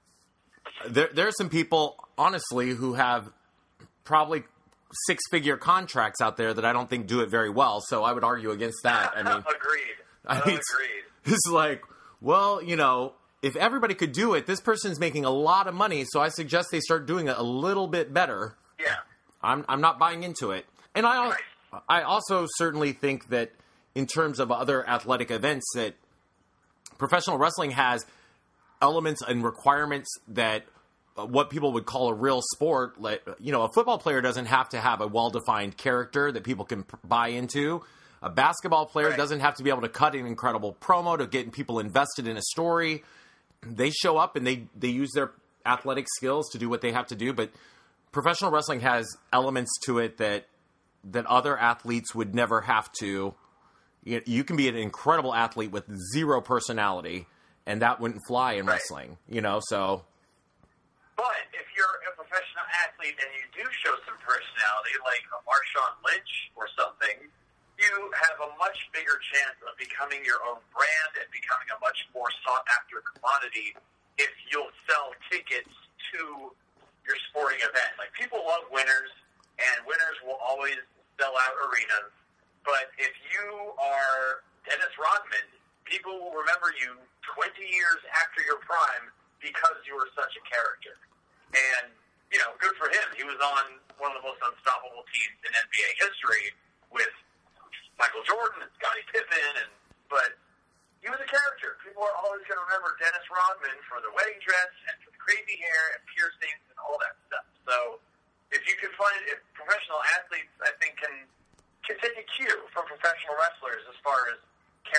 S1: there are some people, honestly, who have probably six-figure contracts out there that I don't think do it very well, so I would argue against that. I mean,
S3: Agreed.
S1: It's like, well, if everybody could do it, this person's making a lot of money, so I suggest they start doing it a little bit better.
S3: Yeah.
S1: I'm not buying into it. And I also certainly think that in terms of other athletic events, that professional wrestling has elements and requirements that what people would call a real sport. Like, a football player doesn't have to have a well-defined character that people can buy into. A basketball player doesn't have to be able to cut an incredible promo to get people invested in a story. They show up and they use their athletic skills to do what they have to do. But professional wrestling has elements to it that other athletes would never have to. You can be an incredible athlete with zero personality, and that wouldn't fly in wrestling, so.
S3: But if you're a professional athlete and you do show some personality, like a Marshawn Lynch or something, you have a much bigger chance of becoming your own brand and becoming a much more sought-after commodity if you'll sell tickets to your sporting event. Like, people love winners, and winners will always sell out arenas. But if you are Dennis Rodman, people will remember you 20 years after your prime because you were such a character. And, good for him. He was on one of the most unstoppable teams in NBA history with Michael Jordan and Scottie Pippen, but he was a character. People are always going to remember Dennis Rodman for the wedding dress and for the crazy hair and piercings and all that stuff. So if professional athletes, I think, can take a cue from professional wrestlers as far as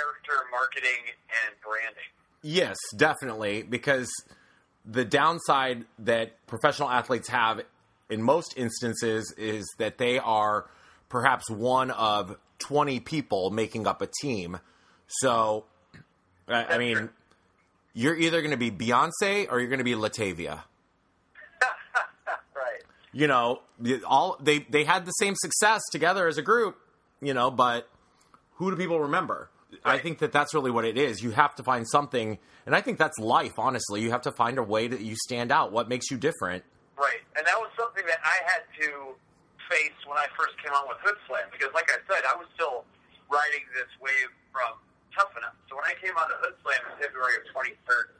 S3: marketing and branding.
S1: Yes, definitely, because the downside that professional athletes have in most instances is that they are perhaps one of 20 people making up a team. So, I mean,
S3: true.
S1: You're either going to be Beyonce or you're going to be Latavia.
S3: Right.
S1: You know, they had the same success together as a group, you know, but who do people remember?
S3: Right.
S1: I think that that's really what it is. You have to find something, and I think that's life, honestly. You have to find a way that you stand out, what makes you different.
S3: Right, and that was something that I had to face when I first came on with Hood Slam, because like I said, I was still riding this wave from Tough Enough. So when I came on to Hood Slam in February of 2012,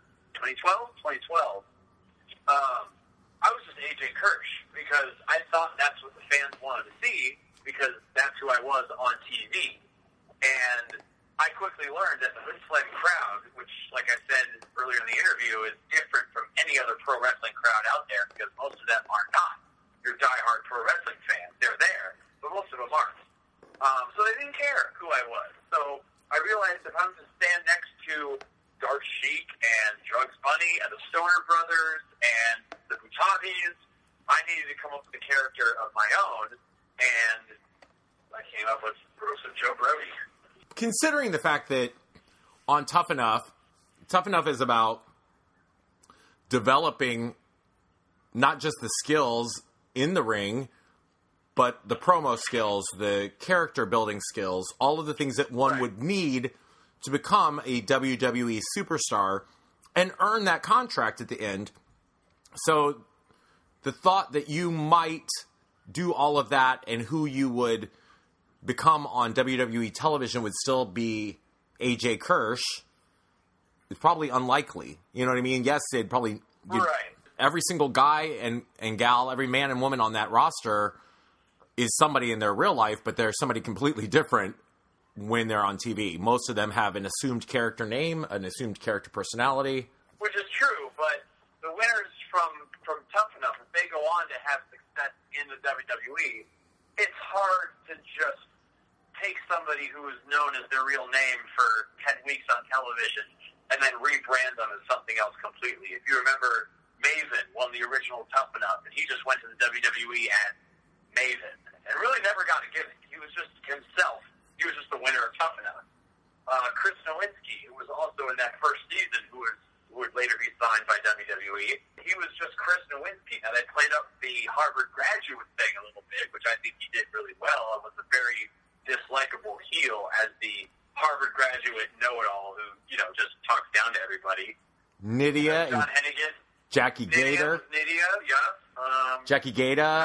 S3: I was just AJ Kirsch, because I thought that's what the fans wanted to see, because that's who I was on TV. And I quickly learned that the Hood Slam crowd, which, like I said earlier in the interview, is different from any other pro wrestling crowd out there, because most of them are not your diehard pro wrestling fans. They're there, but most of them aren't. So they didn't care who I was. So I realized if I'm to stand next to Dark Sheik and Drugs Bunny and the Stoner Brothers and the Butavis, I needed to come up with a character of my own, and I came up with Bruce and Joe Brody.
S1: Considering the fact that on Tough Enough is about developing not just the skills in the ring, but the promo skills, the character building skills, all of the things that one would need to become a WWE superstar and earn that contract at the end. So the thought that you might do all of that and who you would become on WWE television would still be AJ Kirsch is probably unlikely. You know what I mean? Yes, they'd probably... Every single guy and gal, every man and woman on that roster is somebody in their real life, but they're somebody completely different when they're on TV. Most of them have an assumed character name, an assumed character personality.
S3: Which is true, but the winners from Tough Enough, if they go on to have success in the WWE, it's hard to just take somebody who is known as their real name for 10 weeks on television and then rebrand them as something else completely. If you remember, Maven won the original Tough Enough, and he just went to the WWE as Maven and really never got a gimmick. He was just himself. He was just the winner of Tough Enough. Chris Nowinski, who was also in that first season, who would later be signed by WWE, he was just Chris Nowinski. Now, they played up the Harvard graduate thing a little bit, which I think he did really well. It was a very dislikable heel as the Harvard graduate know-it-all who, you know, just talks down to everybody.
S1: Nydia
S3: John Hennigan.
S1: Jackie Gator.
S3: Nydia, yeah.
S1: Jackie Gator.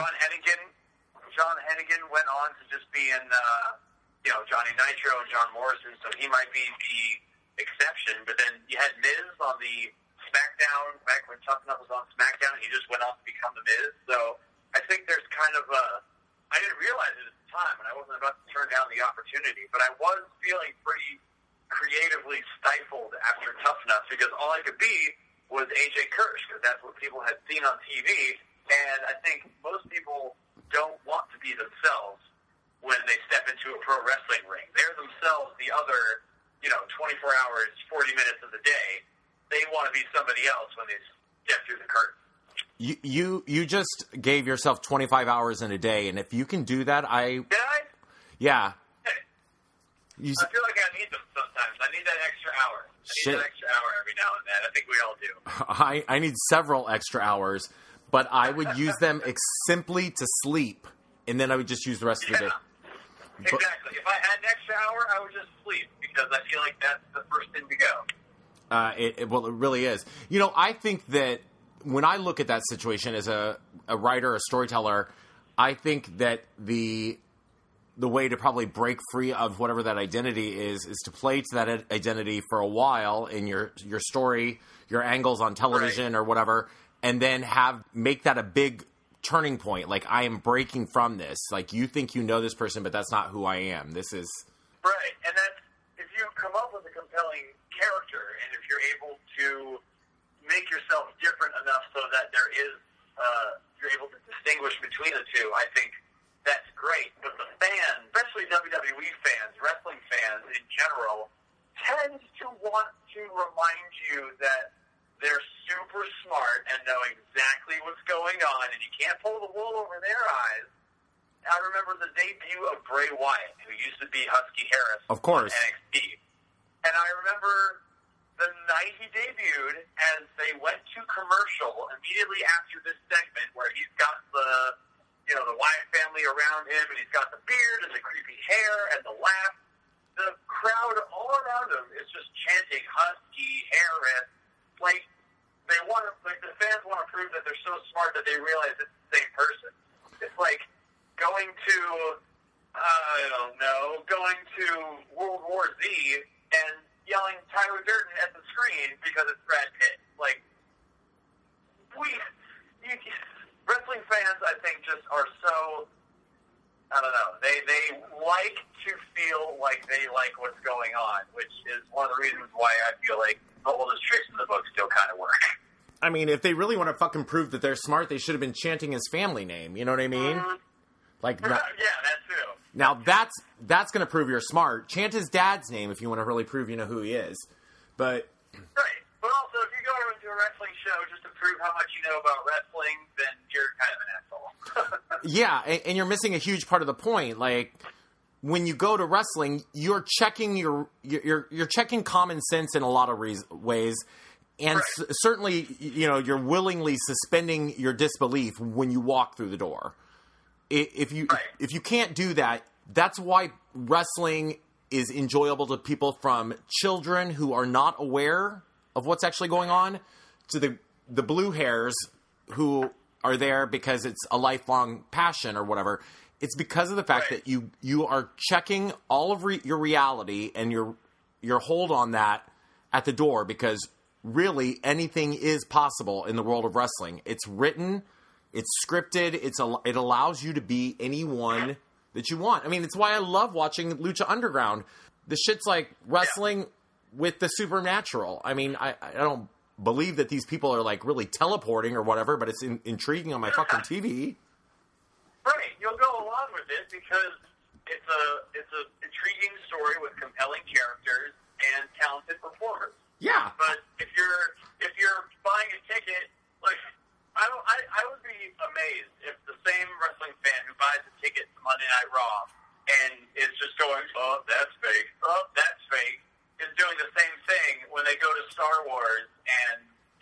S3: John Hennigan went on to just be in, Johnny Nitro and John Morrison, so he might be the exception. But then you had Miz on the SmackDown, back when Tough Enough was on SmackDown, he just went on to become the Miz. So I think there's kind of I didn't realize it at the time, and I wasn't about to turn down the opportunity, but I was feeling pretty creatively stifled after Tough Enough, because all I could be was AJ Kirsch, because that's what people had seen on TV, and I think most people don't want to be themselves when they step into a pro wrestling ring. They're themselves the other, 24 hours, 40 minutes of the day. They want to be somebody else when they step through the curtain.
S1: You just gave yourself 25 hours in a day, and if you can do that,
S3: Did I?
S1: Yeah.
S3: Hey, I feel like I need them sometimes. I need that extra hour. I need that extra hour every now and then. I think we all do.
S1: I need several extra hours, but I would use them simply to sleep, and then I would just use the rest of the day.
S3: Exactly. If I had an extra hour, I would just sleep, because I feel like that's the first thing to go.
S1: Well, it really is. I think that when I look at that situation as a writer, a storyteller, I think that the way to probably break free of whatever that identity is to play to that identity for a while in your story, your angles on television or whatever, and then make that a big turning point. Like, I am breaking from this. Like, you think you know this person, but that's not who I am. This is...
S3: Right, and that's, if you come up with a compelling character, and if you're able to make yourself different enough so that there is, you're able to distinguish between the two, I think that's great. But the fans, especially WWE fans, wrestling fans in general, tend to on, and you can't pull the wool over their eyes. I remember the debut of Bray Wyatt, who used to be Husky Harris,
S1: of course,
S3: on NXT. And I remember the night he debuted, as they went to commercial immediately after this segment, where he's got the Wyatt family around him, and he's got the beard and the creepy hair and the laugh. The crowd all around him is just chanting Husky Harris. Like the fans want to prove that they're so smart that they realize it's the same person. It's like going to World War Z and yelling Tyler Durden at the screen because it's Brad Pitt. Like, wrestling fans, I think, just are so, I don't know, they like to feel like they like what's going on, which is one of the reasons why I feel like the oldest tricks in the book still kind of work.
S1: I mean, if they really want to fucking prove that they're smart, they should have been chanting his family name, you know what I mean? Like,
S3: yeah, that too.
S1: Now, that's going to prove you're smart. Chant his dad's name if you want to really prove you know who he is. But
S3: right. But also, if you go into a wrestling show just to prove how much you know about wrestling, then you're kind of an asshole.
S1: Yeah, and you're missing a huge part of the point. Like, when you go to wrestling, you're checking you're checking common sense in a lot of ways. And
S3: right.
S1: Certainly, you're willingly suspending your disbelief when you walk through the door. If you can't do that, that's why wrestling is enjoyable to people from children who are not aware of what's actually going on to the blue hairs who are there because it's a lifelong passion or whatever. It's because of the fact that you are checking all of your reality and your hold on that at the door, because really anything is possible in the world of wrestling. It's written. It's scripted. It allows you to be anyone that you want. I mean, it's why I love watching Lucha Underground. The shit's like wrestling with the supernatural. I mean, I don't believe that these people are like really teleporting or whatever, but it's intriguing on my fucking TV.
S3: Right, you'll go along with it because it's a intriguing story with compelling characters and talented performers.
S1: Yeah,
S3: but if you're buying a ticket, like. I would be amazed if the same wrestling fan who buys a ticket to Monday Night Raw and is just going, oh, that's fake, is doing the same thing when they go to Star Wars and,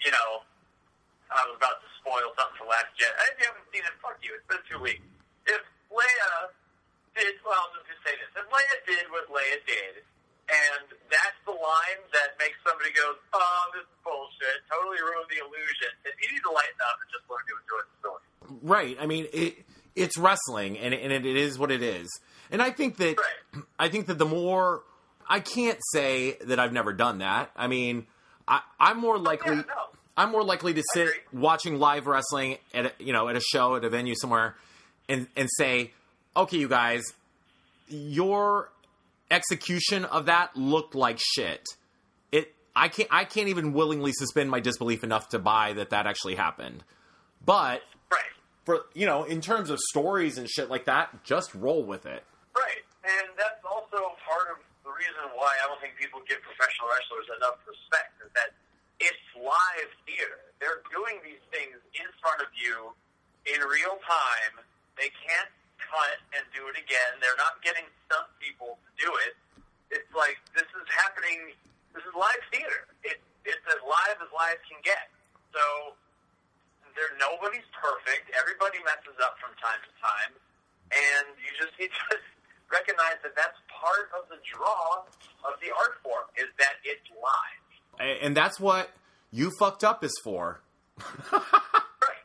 S3: I was about to spoil something for Last Jedi. If you haven't seen it, fuck you, it's been 2 weeks. If Leia did, well, I'll just say this, if Leia did what Leia did, and that's the line that makes somebody go, oh, this is bullshit, totally ruined the illusion. If you need to lighten up and just learn to enjoy the story.
S1: Right. I mean, it's wrestling, and it is what it is. And I think that the more, I can't say that I've never done that. I mean, I'm more likely to sit watching live wrestling at a show at a venue somewhere, and say, okay, you guys, your execution of that looked like shit. I can't even willingly suspend my disbelief enough to buy that actually happened. But for in terms of stories and shit like that, just roll with it.
S3: Right, and that's also part of the reason why I don't think people give professional wrestlers enough respect, is that it's live theater. They're doing these things in front of you in real time. They can't cut and do it again. They're not getting stunt people to do it. It's like, this is happening. This is live theater. It's as live can get. So nobody's perfect. Everybody messes up from time to time, and you just need to recognize that that's part of the draw of the art form, is that it's live.
S1: And that's what You Fucked Up is for.
S3: Right.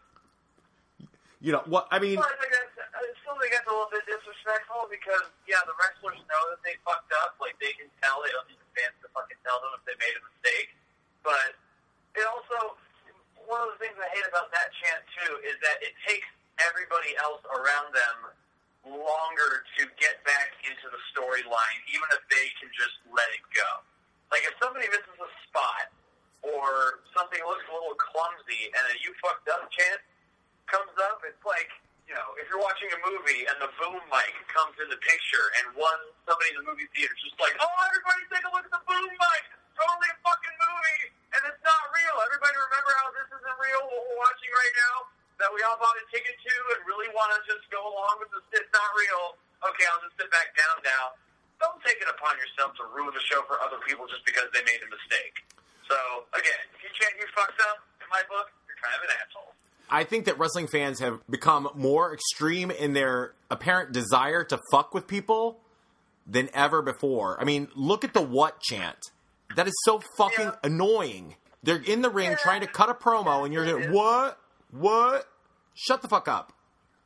S1: What I mean.
S3: Well, I still think that's a little bit disrespectful because, the wrestlers know that they fucked up. Like, they can tell. They don't need the fans to fucking tell them if they made a mistake. But it also, one of the things I hate about that chant, too, is that it takes everybody else around them longer to get back into the storyline, even if they can just let it go. Like, if somebody misses a spot or something looks a little clumsy and a "you fucked up" chant comes up, it's like, if you're watching a movie and the boom mic comes in the picture and somebody in the movie theater is just like, oh, everybody take a look at the boom mic. It's totally a fucking movie and it's not real. Everybody remember how this isn't real, what we're watching right now? that we all bought a ticket to and really want to just go along with this. It's not real. Okay, I'll just sit back down now. Don't take it upon yourself to ruin the show for other people just because they made a mistake. So, again, if you chant you fucked up, in my book, you're kind of an asshole.
S1: I think that wrestling fans have become more extreme in their apparent desire to fuck with people than ever before. I mean, look at the what chant. That is so fucking annoying. They're in the ring trying to cut a promo, and you're like, what? What? Shut the fuck up.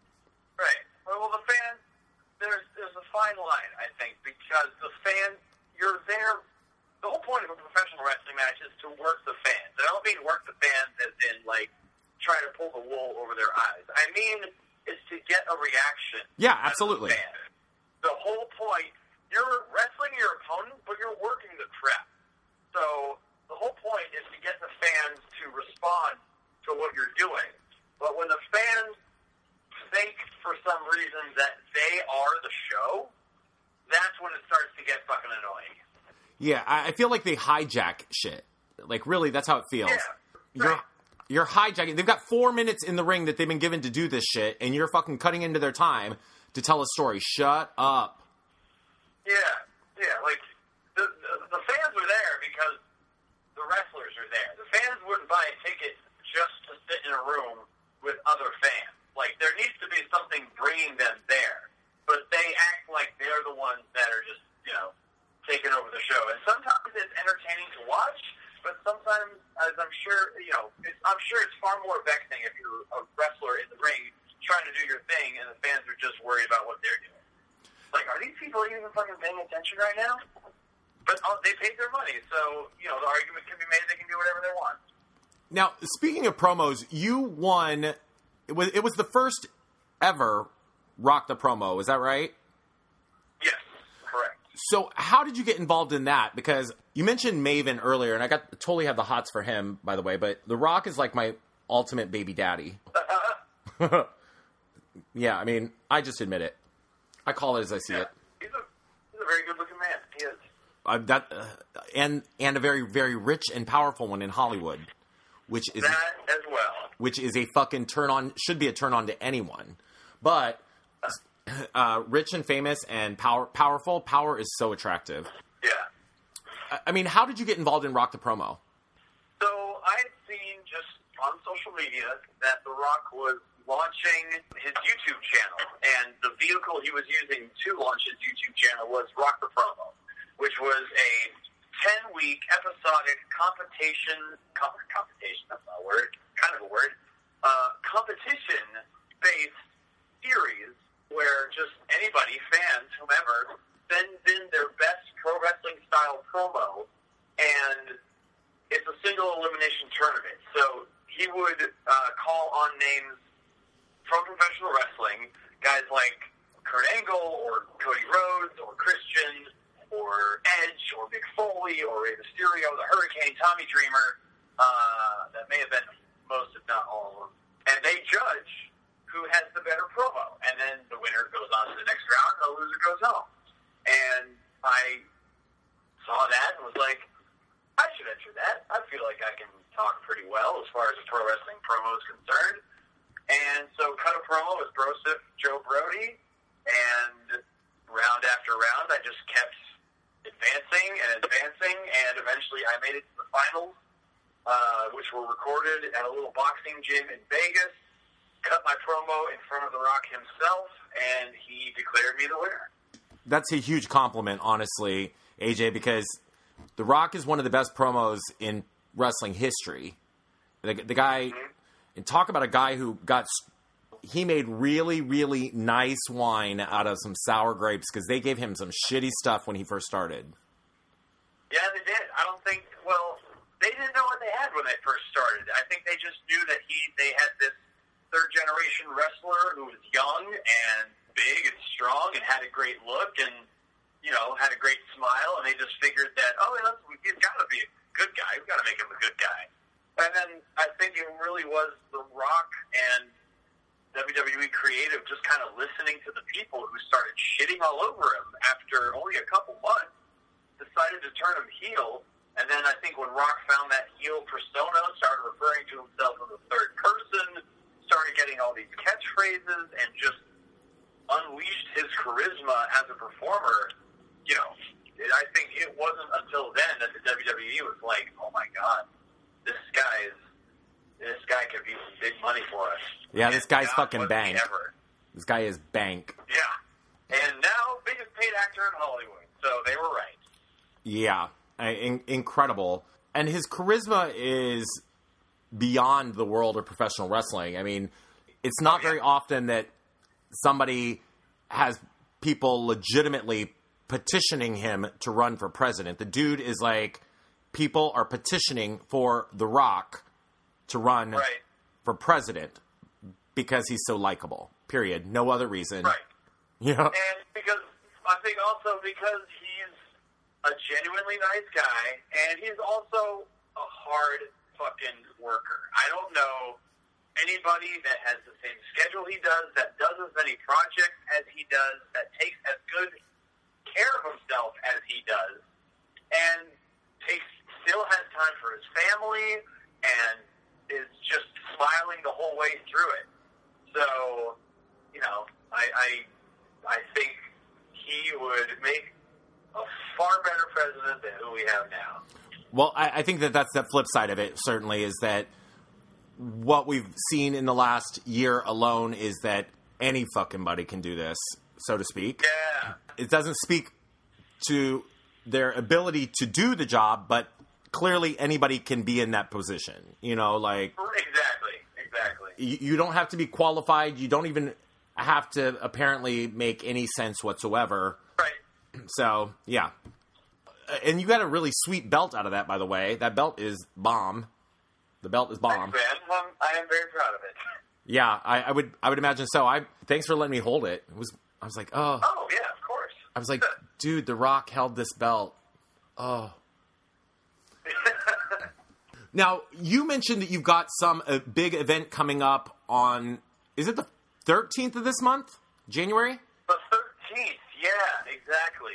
S3: Right. Well, the fans, there's a fine line, I think, because the fans, you're there. The whole point of a professional wrestling match is to work the fans. I don't mean work the fans as in, like, try to pull the wool over their eyes. I mean, is to get a reaction.
S1: Yeah, absolutely.
S3: The whole point, you're wrestling your opponent, but you're working the crap. So the whole point is to get the fans to respond to what you're doing. But when the fans think for some reason that they are the show, that's when it starts to get fucking annoying.
S1: Yeah, I feel like they hijack shit. Like, really, that's how it feels.
S3: Yeah, right.
S1: You're hijacking. They've got 4 minutes in the ring that they've been given to do this shit, and you're fucking cutting into their time to tell a story. Shut up.
S3: Yeah, like, the fans are there because the wrestlers are there. The fans wouldn't buy a ticket just to sit in a room with other fans. Like, there needs to be something bringing them there. But they act like they're the ones that are just, taking over the show. And sometimes it's entertaining to watch, but sometimes, as I'm sure, I'm sure it's far more vexing if you're a wrestler in the ring trying to do your thing and the fans are just worried about what they're doing. Like, are these people even fucking paying attention right now? But they paid their money, so, the argument can be made they can do whatever they want.
S1: Now, speaking of promos, you won. It was the first ever Rock the Promo. Is that right?
S3: Yes, correct.
S1: So how did you get involved in that? Because you mentioned Maven earlier, and I totally have the hots for him, by the way, but The Rock is like my ultimate baby daddy. Yeah, I mean, I just admit it. I call it as I see it.
S3: He's a very good-looking man. He is.
S1: And a very, very rich and powerful one in Hollywood, which is
S3: that as well.
S1: Which is a fucking should be a turn on to anyone. But rich and famous and powerful, power is so attractive.
S3: Yeah.
S1: I mean, how did you get involved in Rock the Promo?
S3: So I had seen just on social media that The Rock was launching his YouTube channel, and the vehicle he was using to launch his YouTube channel was Rock the Promo, which was a 10-week episodic competition, that's not a word, kind of a word, competition-based series where just anybody, fans, whomever, sends in their best pro wrestling style promo, and it's a single elimination tournament. So he would call on names from professional wrestling, guys like Kurt Angle or Cody Rhodes or Christian or Edge or Mick Foley or Rey Mysterio, the Hurricane, Tommy Dreamer. That may have been most, if not all of them. And they judge who has the better promo. And then the winner goes on to the next round and the loser goes home. And I saw that and was like, I should enter that. I feel like I can talk pretty well as far as a pro wrestling promo is concerned. And so cut a promo with Broseph, Joe Brody, and round after round I just kept advancing, and eventually I made it to the finals, which were recorded at a little boxing gym in Vegas, cut my promo in front of The Rock himself, and he declared me the winner.
S1: That's a huge compliment, honestly, AJ, because The Rock is one of the best promos in wrestling history. The guy, and talk about a guy who he made really, really nice wine out of some sour grapes because they gave him some shitty stuff when he first started.
S3: Yeah, they did. I don't think, they didn't know what they had when they first started. I think they just knew that they had this third-generation wrestler who was young and big and strong and had a great look and, had a great smile, and they just figured that, he's got to be a good guy. We've got to make him a good guy. And then I think it really was The Rock and WWE Creative just kind of listening to the people who started shitting all over him after only a couple months, decided to turn him heel. And then I think when Rock found that heel persona, started referring to himself as a third person, started getting all these catchphrases and just unleashed his charisma as a performer, you know, I think it wasn't until then that the WWE was like, oh my God, this guy could be big money for us.
S1: Yeah, this guy's fucking bank. This guy is bank.
S3: Yeah. And now, biggest paid actor in Hollywood. So they were right.
S1: Yeah. Incredible. And his charisma is beyond the world of professional wrestling. I mean, it's not very often that somebody has people legitimately petitioning him to run for president. The dude is like, people are petitioning for The Rock to run for president because he's so likable. Period. No other reason.
S3: Right.
S1: Yeah.
S3: And I think also because he's a genuinely nice guy, and he's also a hard fucking worker. I don't know anybody that has the same schedule he does, that does as many projects as he does, that takes as good care of himself as he does, and still has time for his family, and is just smiling the whole way through it. So, you know, I think he would make a far better president than who we have now.
S1: Well, I think that's the flip side of it, certainly, is that what we've seen in the last year alone is that any fucking buddy can do this, so to speak.
S3: Yeah.
S1: It doesn't speak to their ability to do the job, but clearly anybody can be in that position. You know, like...
S3: Exactly.
S1: You don't have to be qualified. You don't even have to apparently make any sense whatsoever.
S3: Right.
S1: So, yeah. And you got a really sweet belt out of that, by the way. That belt is bomb. The belt is bomb.
S3: Thanks, man. I am very proud of it.
S1: Yeah, I would imagine so. Thanks for letting me hold it. I was like, oh.
S3: Oh, yeah, of course.
S1: I was like, dude, The Rock held this belt. Oh. Now, you mentioned that you've got a big event coming up on, is it the 13th of this month? January?
S3: The 13th, yeah, exactly.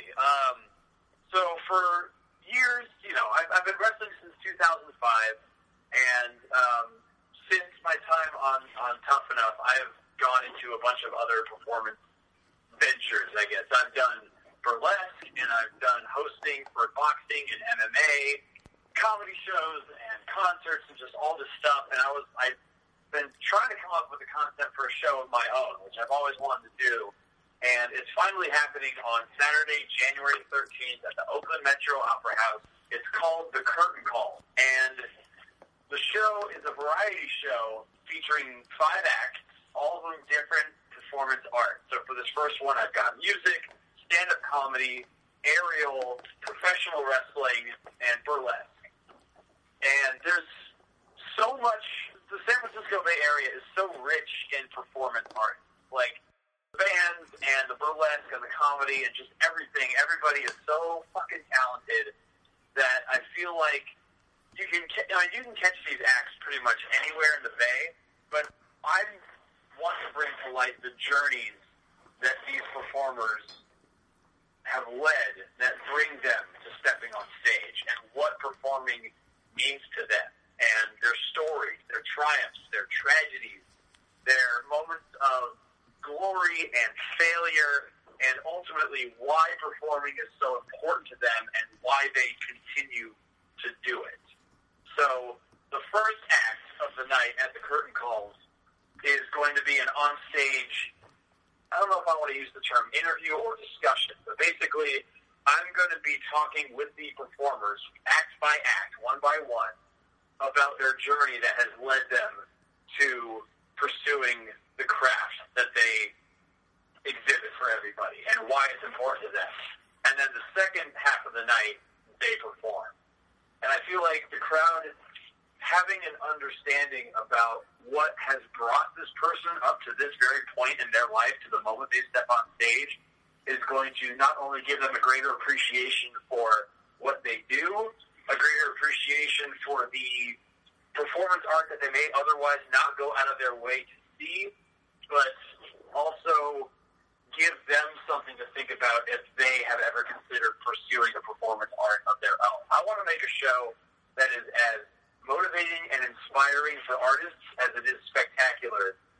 S3: So for years, you know, I've been wrestling since 2005, and since my time on Tough Enough, I've gone into a bunch of other performance ventures, I guess. I've done burlesque, and I've done hosting for boxing and MMA, comedy shows and concerts and just all this stuff. And I've been trying to come up with a concept for a show of my own, which I've always wanted to do. And it's finally happening on Saturday, January 13th at the Oakland Metro Opera House. It's called The Curtain Call. And the show is a variety show featuring 5 acts, all of them different performance art. So for this first one, I've got music, stand-up comedy, aerial, professional wrestling, and burlesque. And there's so much, the San Francisco Bay Area is so rich in performance art. Like, the bands and the burlesque and the comedy and just everything, everybody is so fucking talented that I feel like you can catch these acts pretty much anywhere in the Bay, but I want to bring to light the journeys that these performers have led that bring them to stepping on stage and what performing means to them, and their stories, their triumphs, their tragedies, their moments of glory and failure, and ultimately why performing is so important to them and why they continue to do it. So the first act of the night at the Curtain Calls is going to be an onstage, I don't know if I want to use the term interview or discussion, but basically I'm going to be talking with the performers, act by act, one by one, about their journey that has led them to pursuing the craft that they exhibit for everybody and why it's important to them. And then the second half of the night, they perform. And I feel like the crowd having an understanding about what has brought this person up to this very point in their life, to the moment they step on stage, is going to not only give them a greater appreciation for what they do, a greater appreciation for the performance art that they may otherwise not go out of their way to see, but also give them something to think about if they have ever considered pursuing a performance art of their own. I want to make a show that is as motivating and inspiring for artists as it is spectacular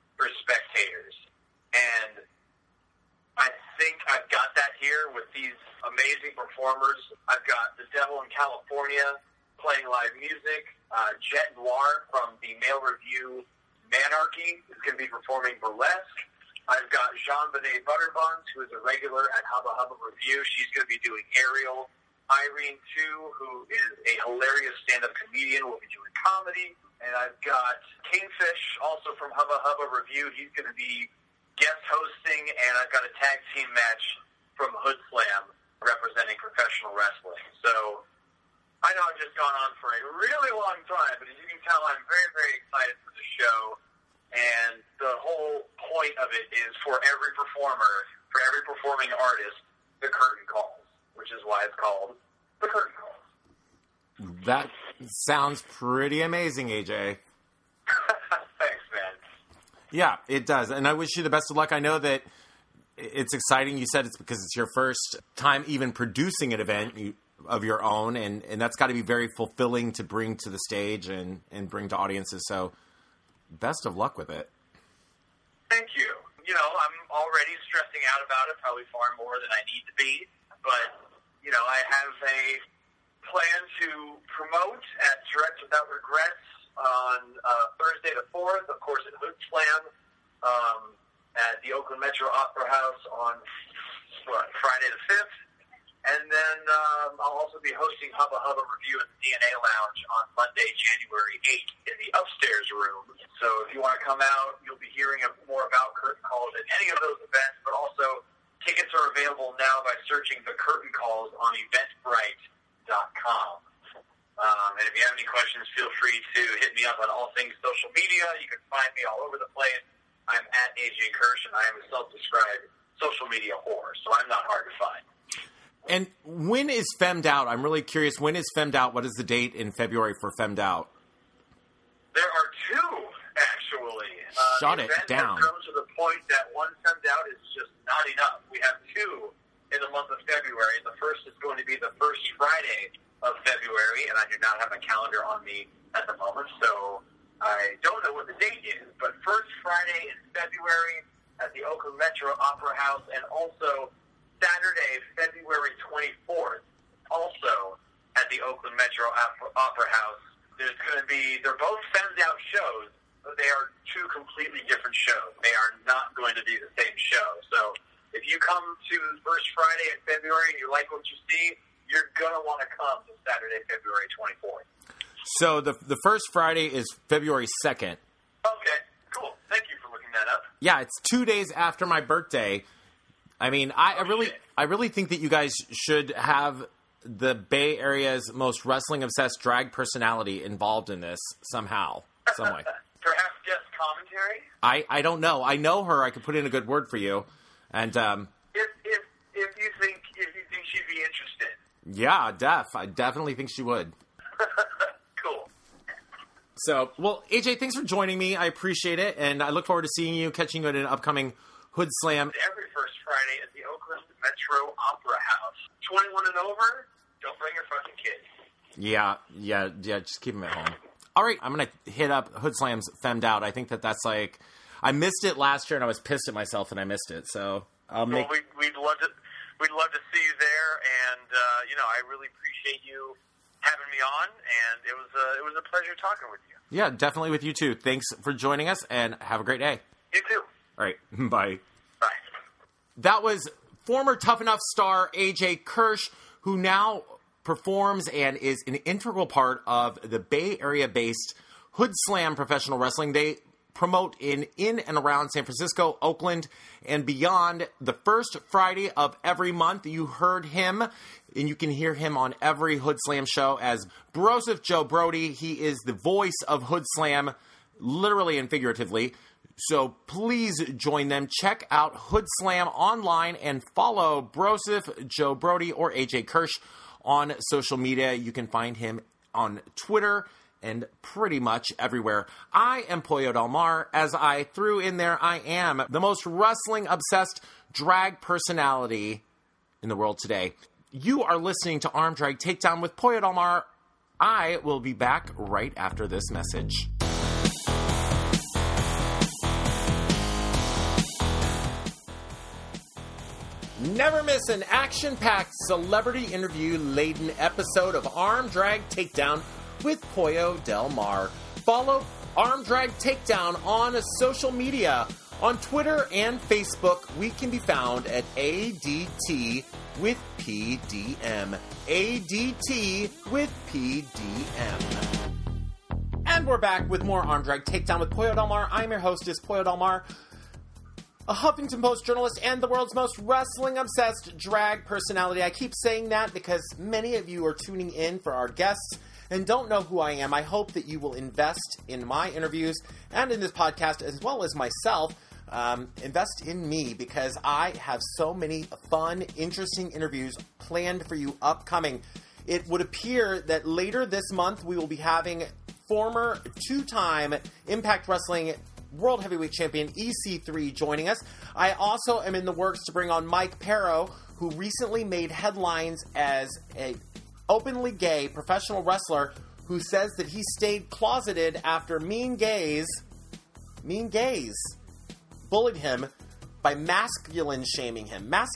S3: together with these amazing performers. I've got The Devil in California playing live music. Jet Noir from the Male Review Manarchy is going to be performing burlesque. I've got Jean-Benet Butterbuns, who is a regular at Hubba Hubba Review. She's going to be doing Ariel. Irene, too, who is a hilarious stand-up comedian, will be doing comedy. And I've got Kingfish, also from Hubba Hubba Review. He's going to be guest hosting. And I've got a tag team match from Hood Slam representing professional wrestling. So I know I've just gone on for a really long time, but as you can tell, I'm very, very excited for the show. And the whole point of it is for every performer, for every performing artist, the curtain calls, which is why it's called the curtain calls.
S1: That sounds pretty amazing, AJ.
S3: Thanks, man.
S1: Yeah, it does. And I wish you the best of luck. I know that it's exciting. You said it's because it's your first time even producing an event of your own, and that's got to be very fulfilling to bring to the stage and bring to audiences. So best of luck with it.
S3: Thank you. You know, I'm already stressing out about it, probably far more than I need to be. But, you know, I have a plan to promote at Tourette's Without Regrets on Thursday the 4th, of course, at Hood Slam, at the Oakland Metro Opera House on Friday the 5th. And then I'll also be hosting Hubba Hubba Review at the DNA Lounge on Monday, January 8th in the upstairs room. So if you want to come out, you'll be hearing more about curtain calls at any of those events, but also tickets are available now by searching the curtain calls on eventbrite.com. And if you have any questions, feel free to hit me up on all things social media. You can find me all over the place. I'm at AJ Kirsch, and I am a self-described social media whore, so I'm not hard to find.
S1: And when is Femmed Out? I'm really curious. When is Femmed Out? What is the date in February for Femmed Out?
S3: There are two, actually.
S1: Shut it down.
S3: Has grown to the point that one Femmed Out is just not enough. We have two in the month of February. The first is going to be the first Friday of February, and I do not have a calendar on me at the moment, so I don't know what the date is. But first Friday in February at the Oakland Metro Opera House, and also Saturday, February 24th, also at the Oakland Metro Opera House. There's going to be, they're both Femmed Out shows, but they are two completely different shows. They are not going to be the same show. So if you come to the first Friday in February and you like what you see, you're going to want to come to Saturday, February 24th.
S1: So the first Friday is February 2nd.
S3: Okay, cool. Thank you for looking that up.
S1: Yeah, it's 2 days after my birthday. I mean, I really think that you guys should have the Bay Area's most wrestling-obsessed drag personality involved in this somehow, some way.
S3: Perhaps guest commentary?
S1: I don't know. I know her. I could put in a good word for you. And
S3: if you think she'd be interested.
S1: Yeah, I definitely think she would.
S3: Cool.
S1: So, well, AJ, thanks for joining me. I appreciate it, and I look forward to seeing you, catching you at an upcoming Hood Slam.
S3: Every first Friday at the Oakland Metro Opera House. 21 and over, don't bring your fucking kids.
S1: Yeah, just keep them at home. All right, I'm going to hit up Hood Slam's Femmed Out. I think that's like, I missed it last year, and I was pissed at myself that I missed it, so I'll make...
S3: Well, we'd love to see you there, and, I really appreciate you having me on, and it was a pleasure talking with you.
S1: Yeah, definitely with you, too. Thanks for joining us, and have a great day.
S3: You too.
S1: All right, bye.
S3: Bye.
S1: That was former Tough Enough star AJ Kirsch, who now performs and is an integral part of the Bay Area-based Hood Slam Professional Wrestling. They promote in and around San Francisco, Oakland, and beyond. The first Friday of every month, you heard him, and you can hear him on every Hood Slam show as Broseph Joe Brody. He is the voice of Hood Slam, literally and figuratively. So please join them. Check out Hood Slam online and follow Broseph Joe Brody or AJ Kirsch on social media. You can find him on Twitter and pretty much everywhere. I am Pollo Del Mar. As I threw in there, I am the most wrestling-obsessed drag personality in the world today. You are listening to Arm Drag Takedown with Pollo Del Mar. I will be back right after this message. Never miss an action-packed, celebrity-interview-laden episode of Arm Drag Takedown with Pollo Del Mar. Follow Arm Drag Takedown on social media. On Twitter and Facebook, we can be found at ADT with PDM. ADT with PDM. And we're back with more Arm Drag Takedown with Pollo Del Mar. I'm your hostess, Pollo Del Mar, a Huffington Post journalist and the world's most wrestling-obsessed drag personality. I keep saying that because many of you are tuning in for our guests and don't know who I am. I hope that you will invest in my interviews and in this podcast, as well as myself. Invest in me, because I have so many fun, interesting interviews planned for you upcoming. It would appear that later this month we will be having former two-time Impact Wrestling World Heavyweight Champion EC3 joining us. I also am in the works to bring on Mike Pero, who recently made headlines as an openly gay professional wrestler who says that he stayed closeted after mean gays bullied him by masculinity shaming.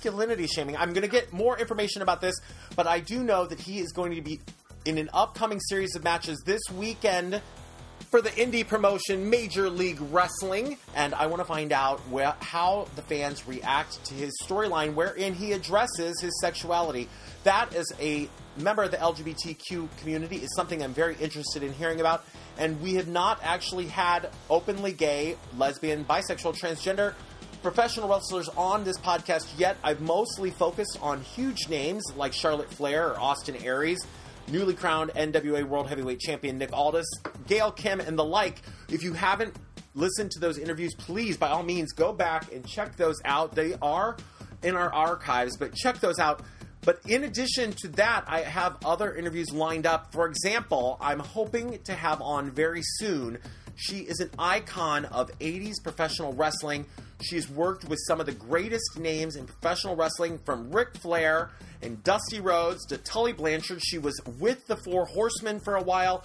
S1: I'm going to get more information about this, but I do know that he is going to be in an upcoming series of matches this weekend for the indie promotion Major League Wrestling, and I want to find out how the fans react to his storyline wherein he addresses his sexuality. That, as a member of the LGBTQ community, is something I'm very interested in hearing about, and we have not actually had openly gay, lesbian, bisexual, transgender professional wrestlers on this podcast yet. I've mostly focused on huge names like Charlotte Flair or Austin Aries, newly crowned NWA World Heavyweight Champion Nick Aldis, Gail Kim, and the like. If you haven't listened to those interviews, please, by all means, go back and check those out. They are in our archives, but check those out. But in addition to that, I have other interviews lined up. For example, I'm hoping to have on very soon. She is an icon of 80s professional wrestling. She's worked with some of the greatest names in professional wrestling, from Ric Flair and Dusty Rhodes to Tully Blanchard. She was with the Four Horsemen for a while.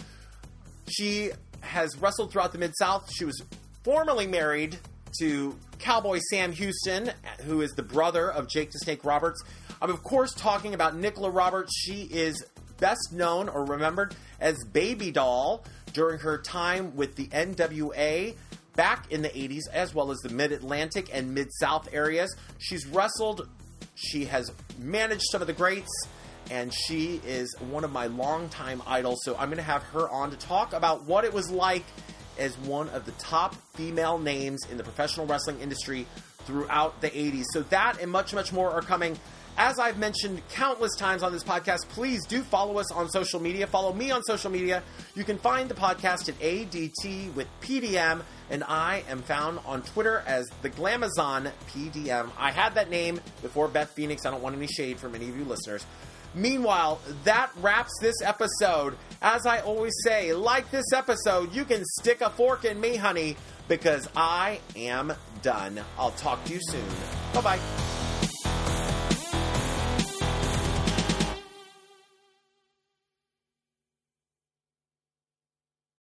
S1: She has wrestled throughout the Mid-South. She was formerly married to Cowboy Sam Houston, who is the brother of Jake the Snake Roberts. I'm, of course, talking about Nicola Roberts. She is best known or remembered as Baby Doll during her time with the NWA back in the 80s, as well as the Mid-Atlantic and Mid-South areas. She's wrestled, she has managed some of the greats, and she is one of my longtime idols. So I'm going to have her on to talk about what it was like as one of the top female names in the professional wrestling industry throughout the 80s. So that and much, much more are coming. As I've mentioned countless times on this podcast, please do follow us on social media. Follow me on social media. You can find the podcast at ADT with PDM, and I am found on Twitter as the Glamazon PDM. I had that name before Beth Phoenix. I don't want any shade from any of you listeners. Meanwhile, that wraps this episode. As I always say, like this episode, you can stick a fork in me, honey, because I am done. I'll talk to you soon. Bye-bye.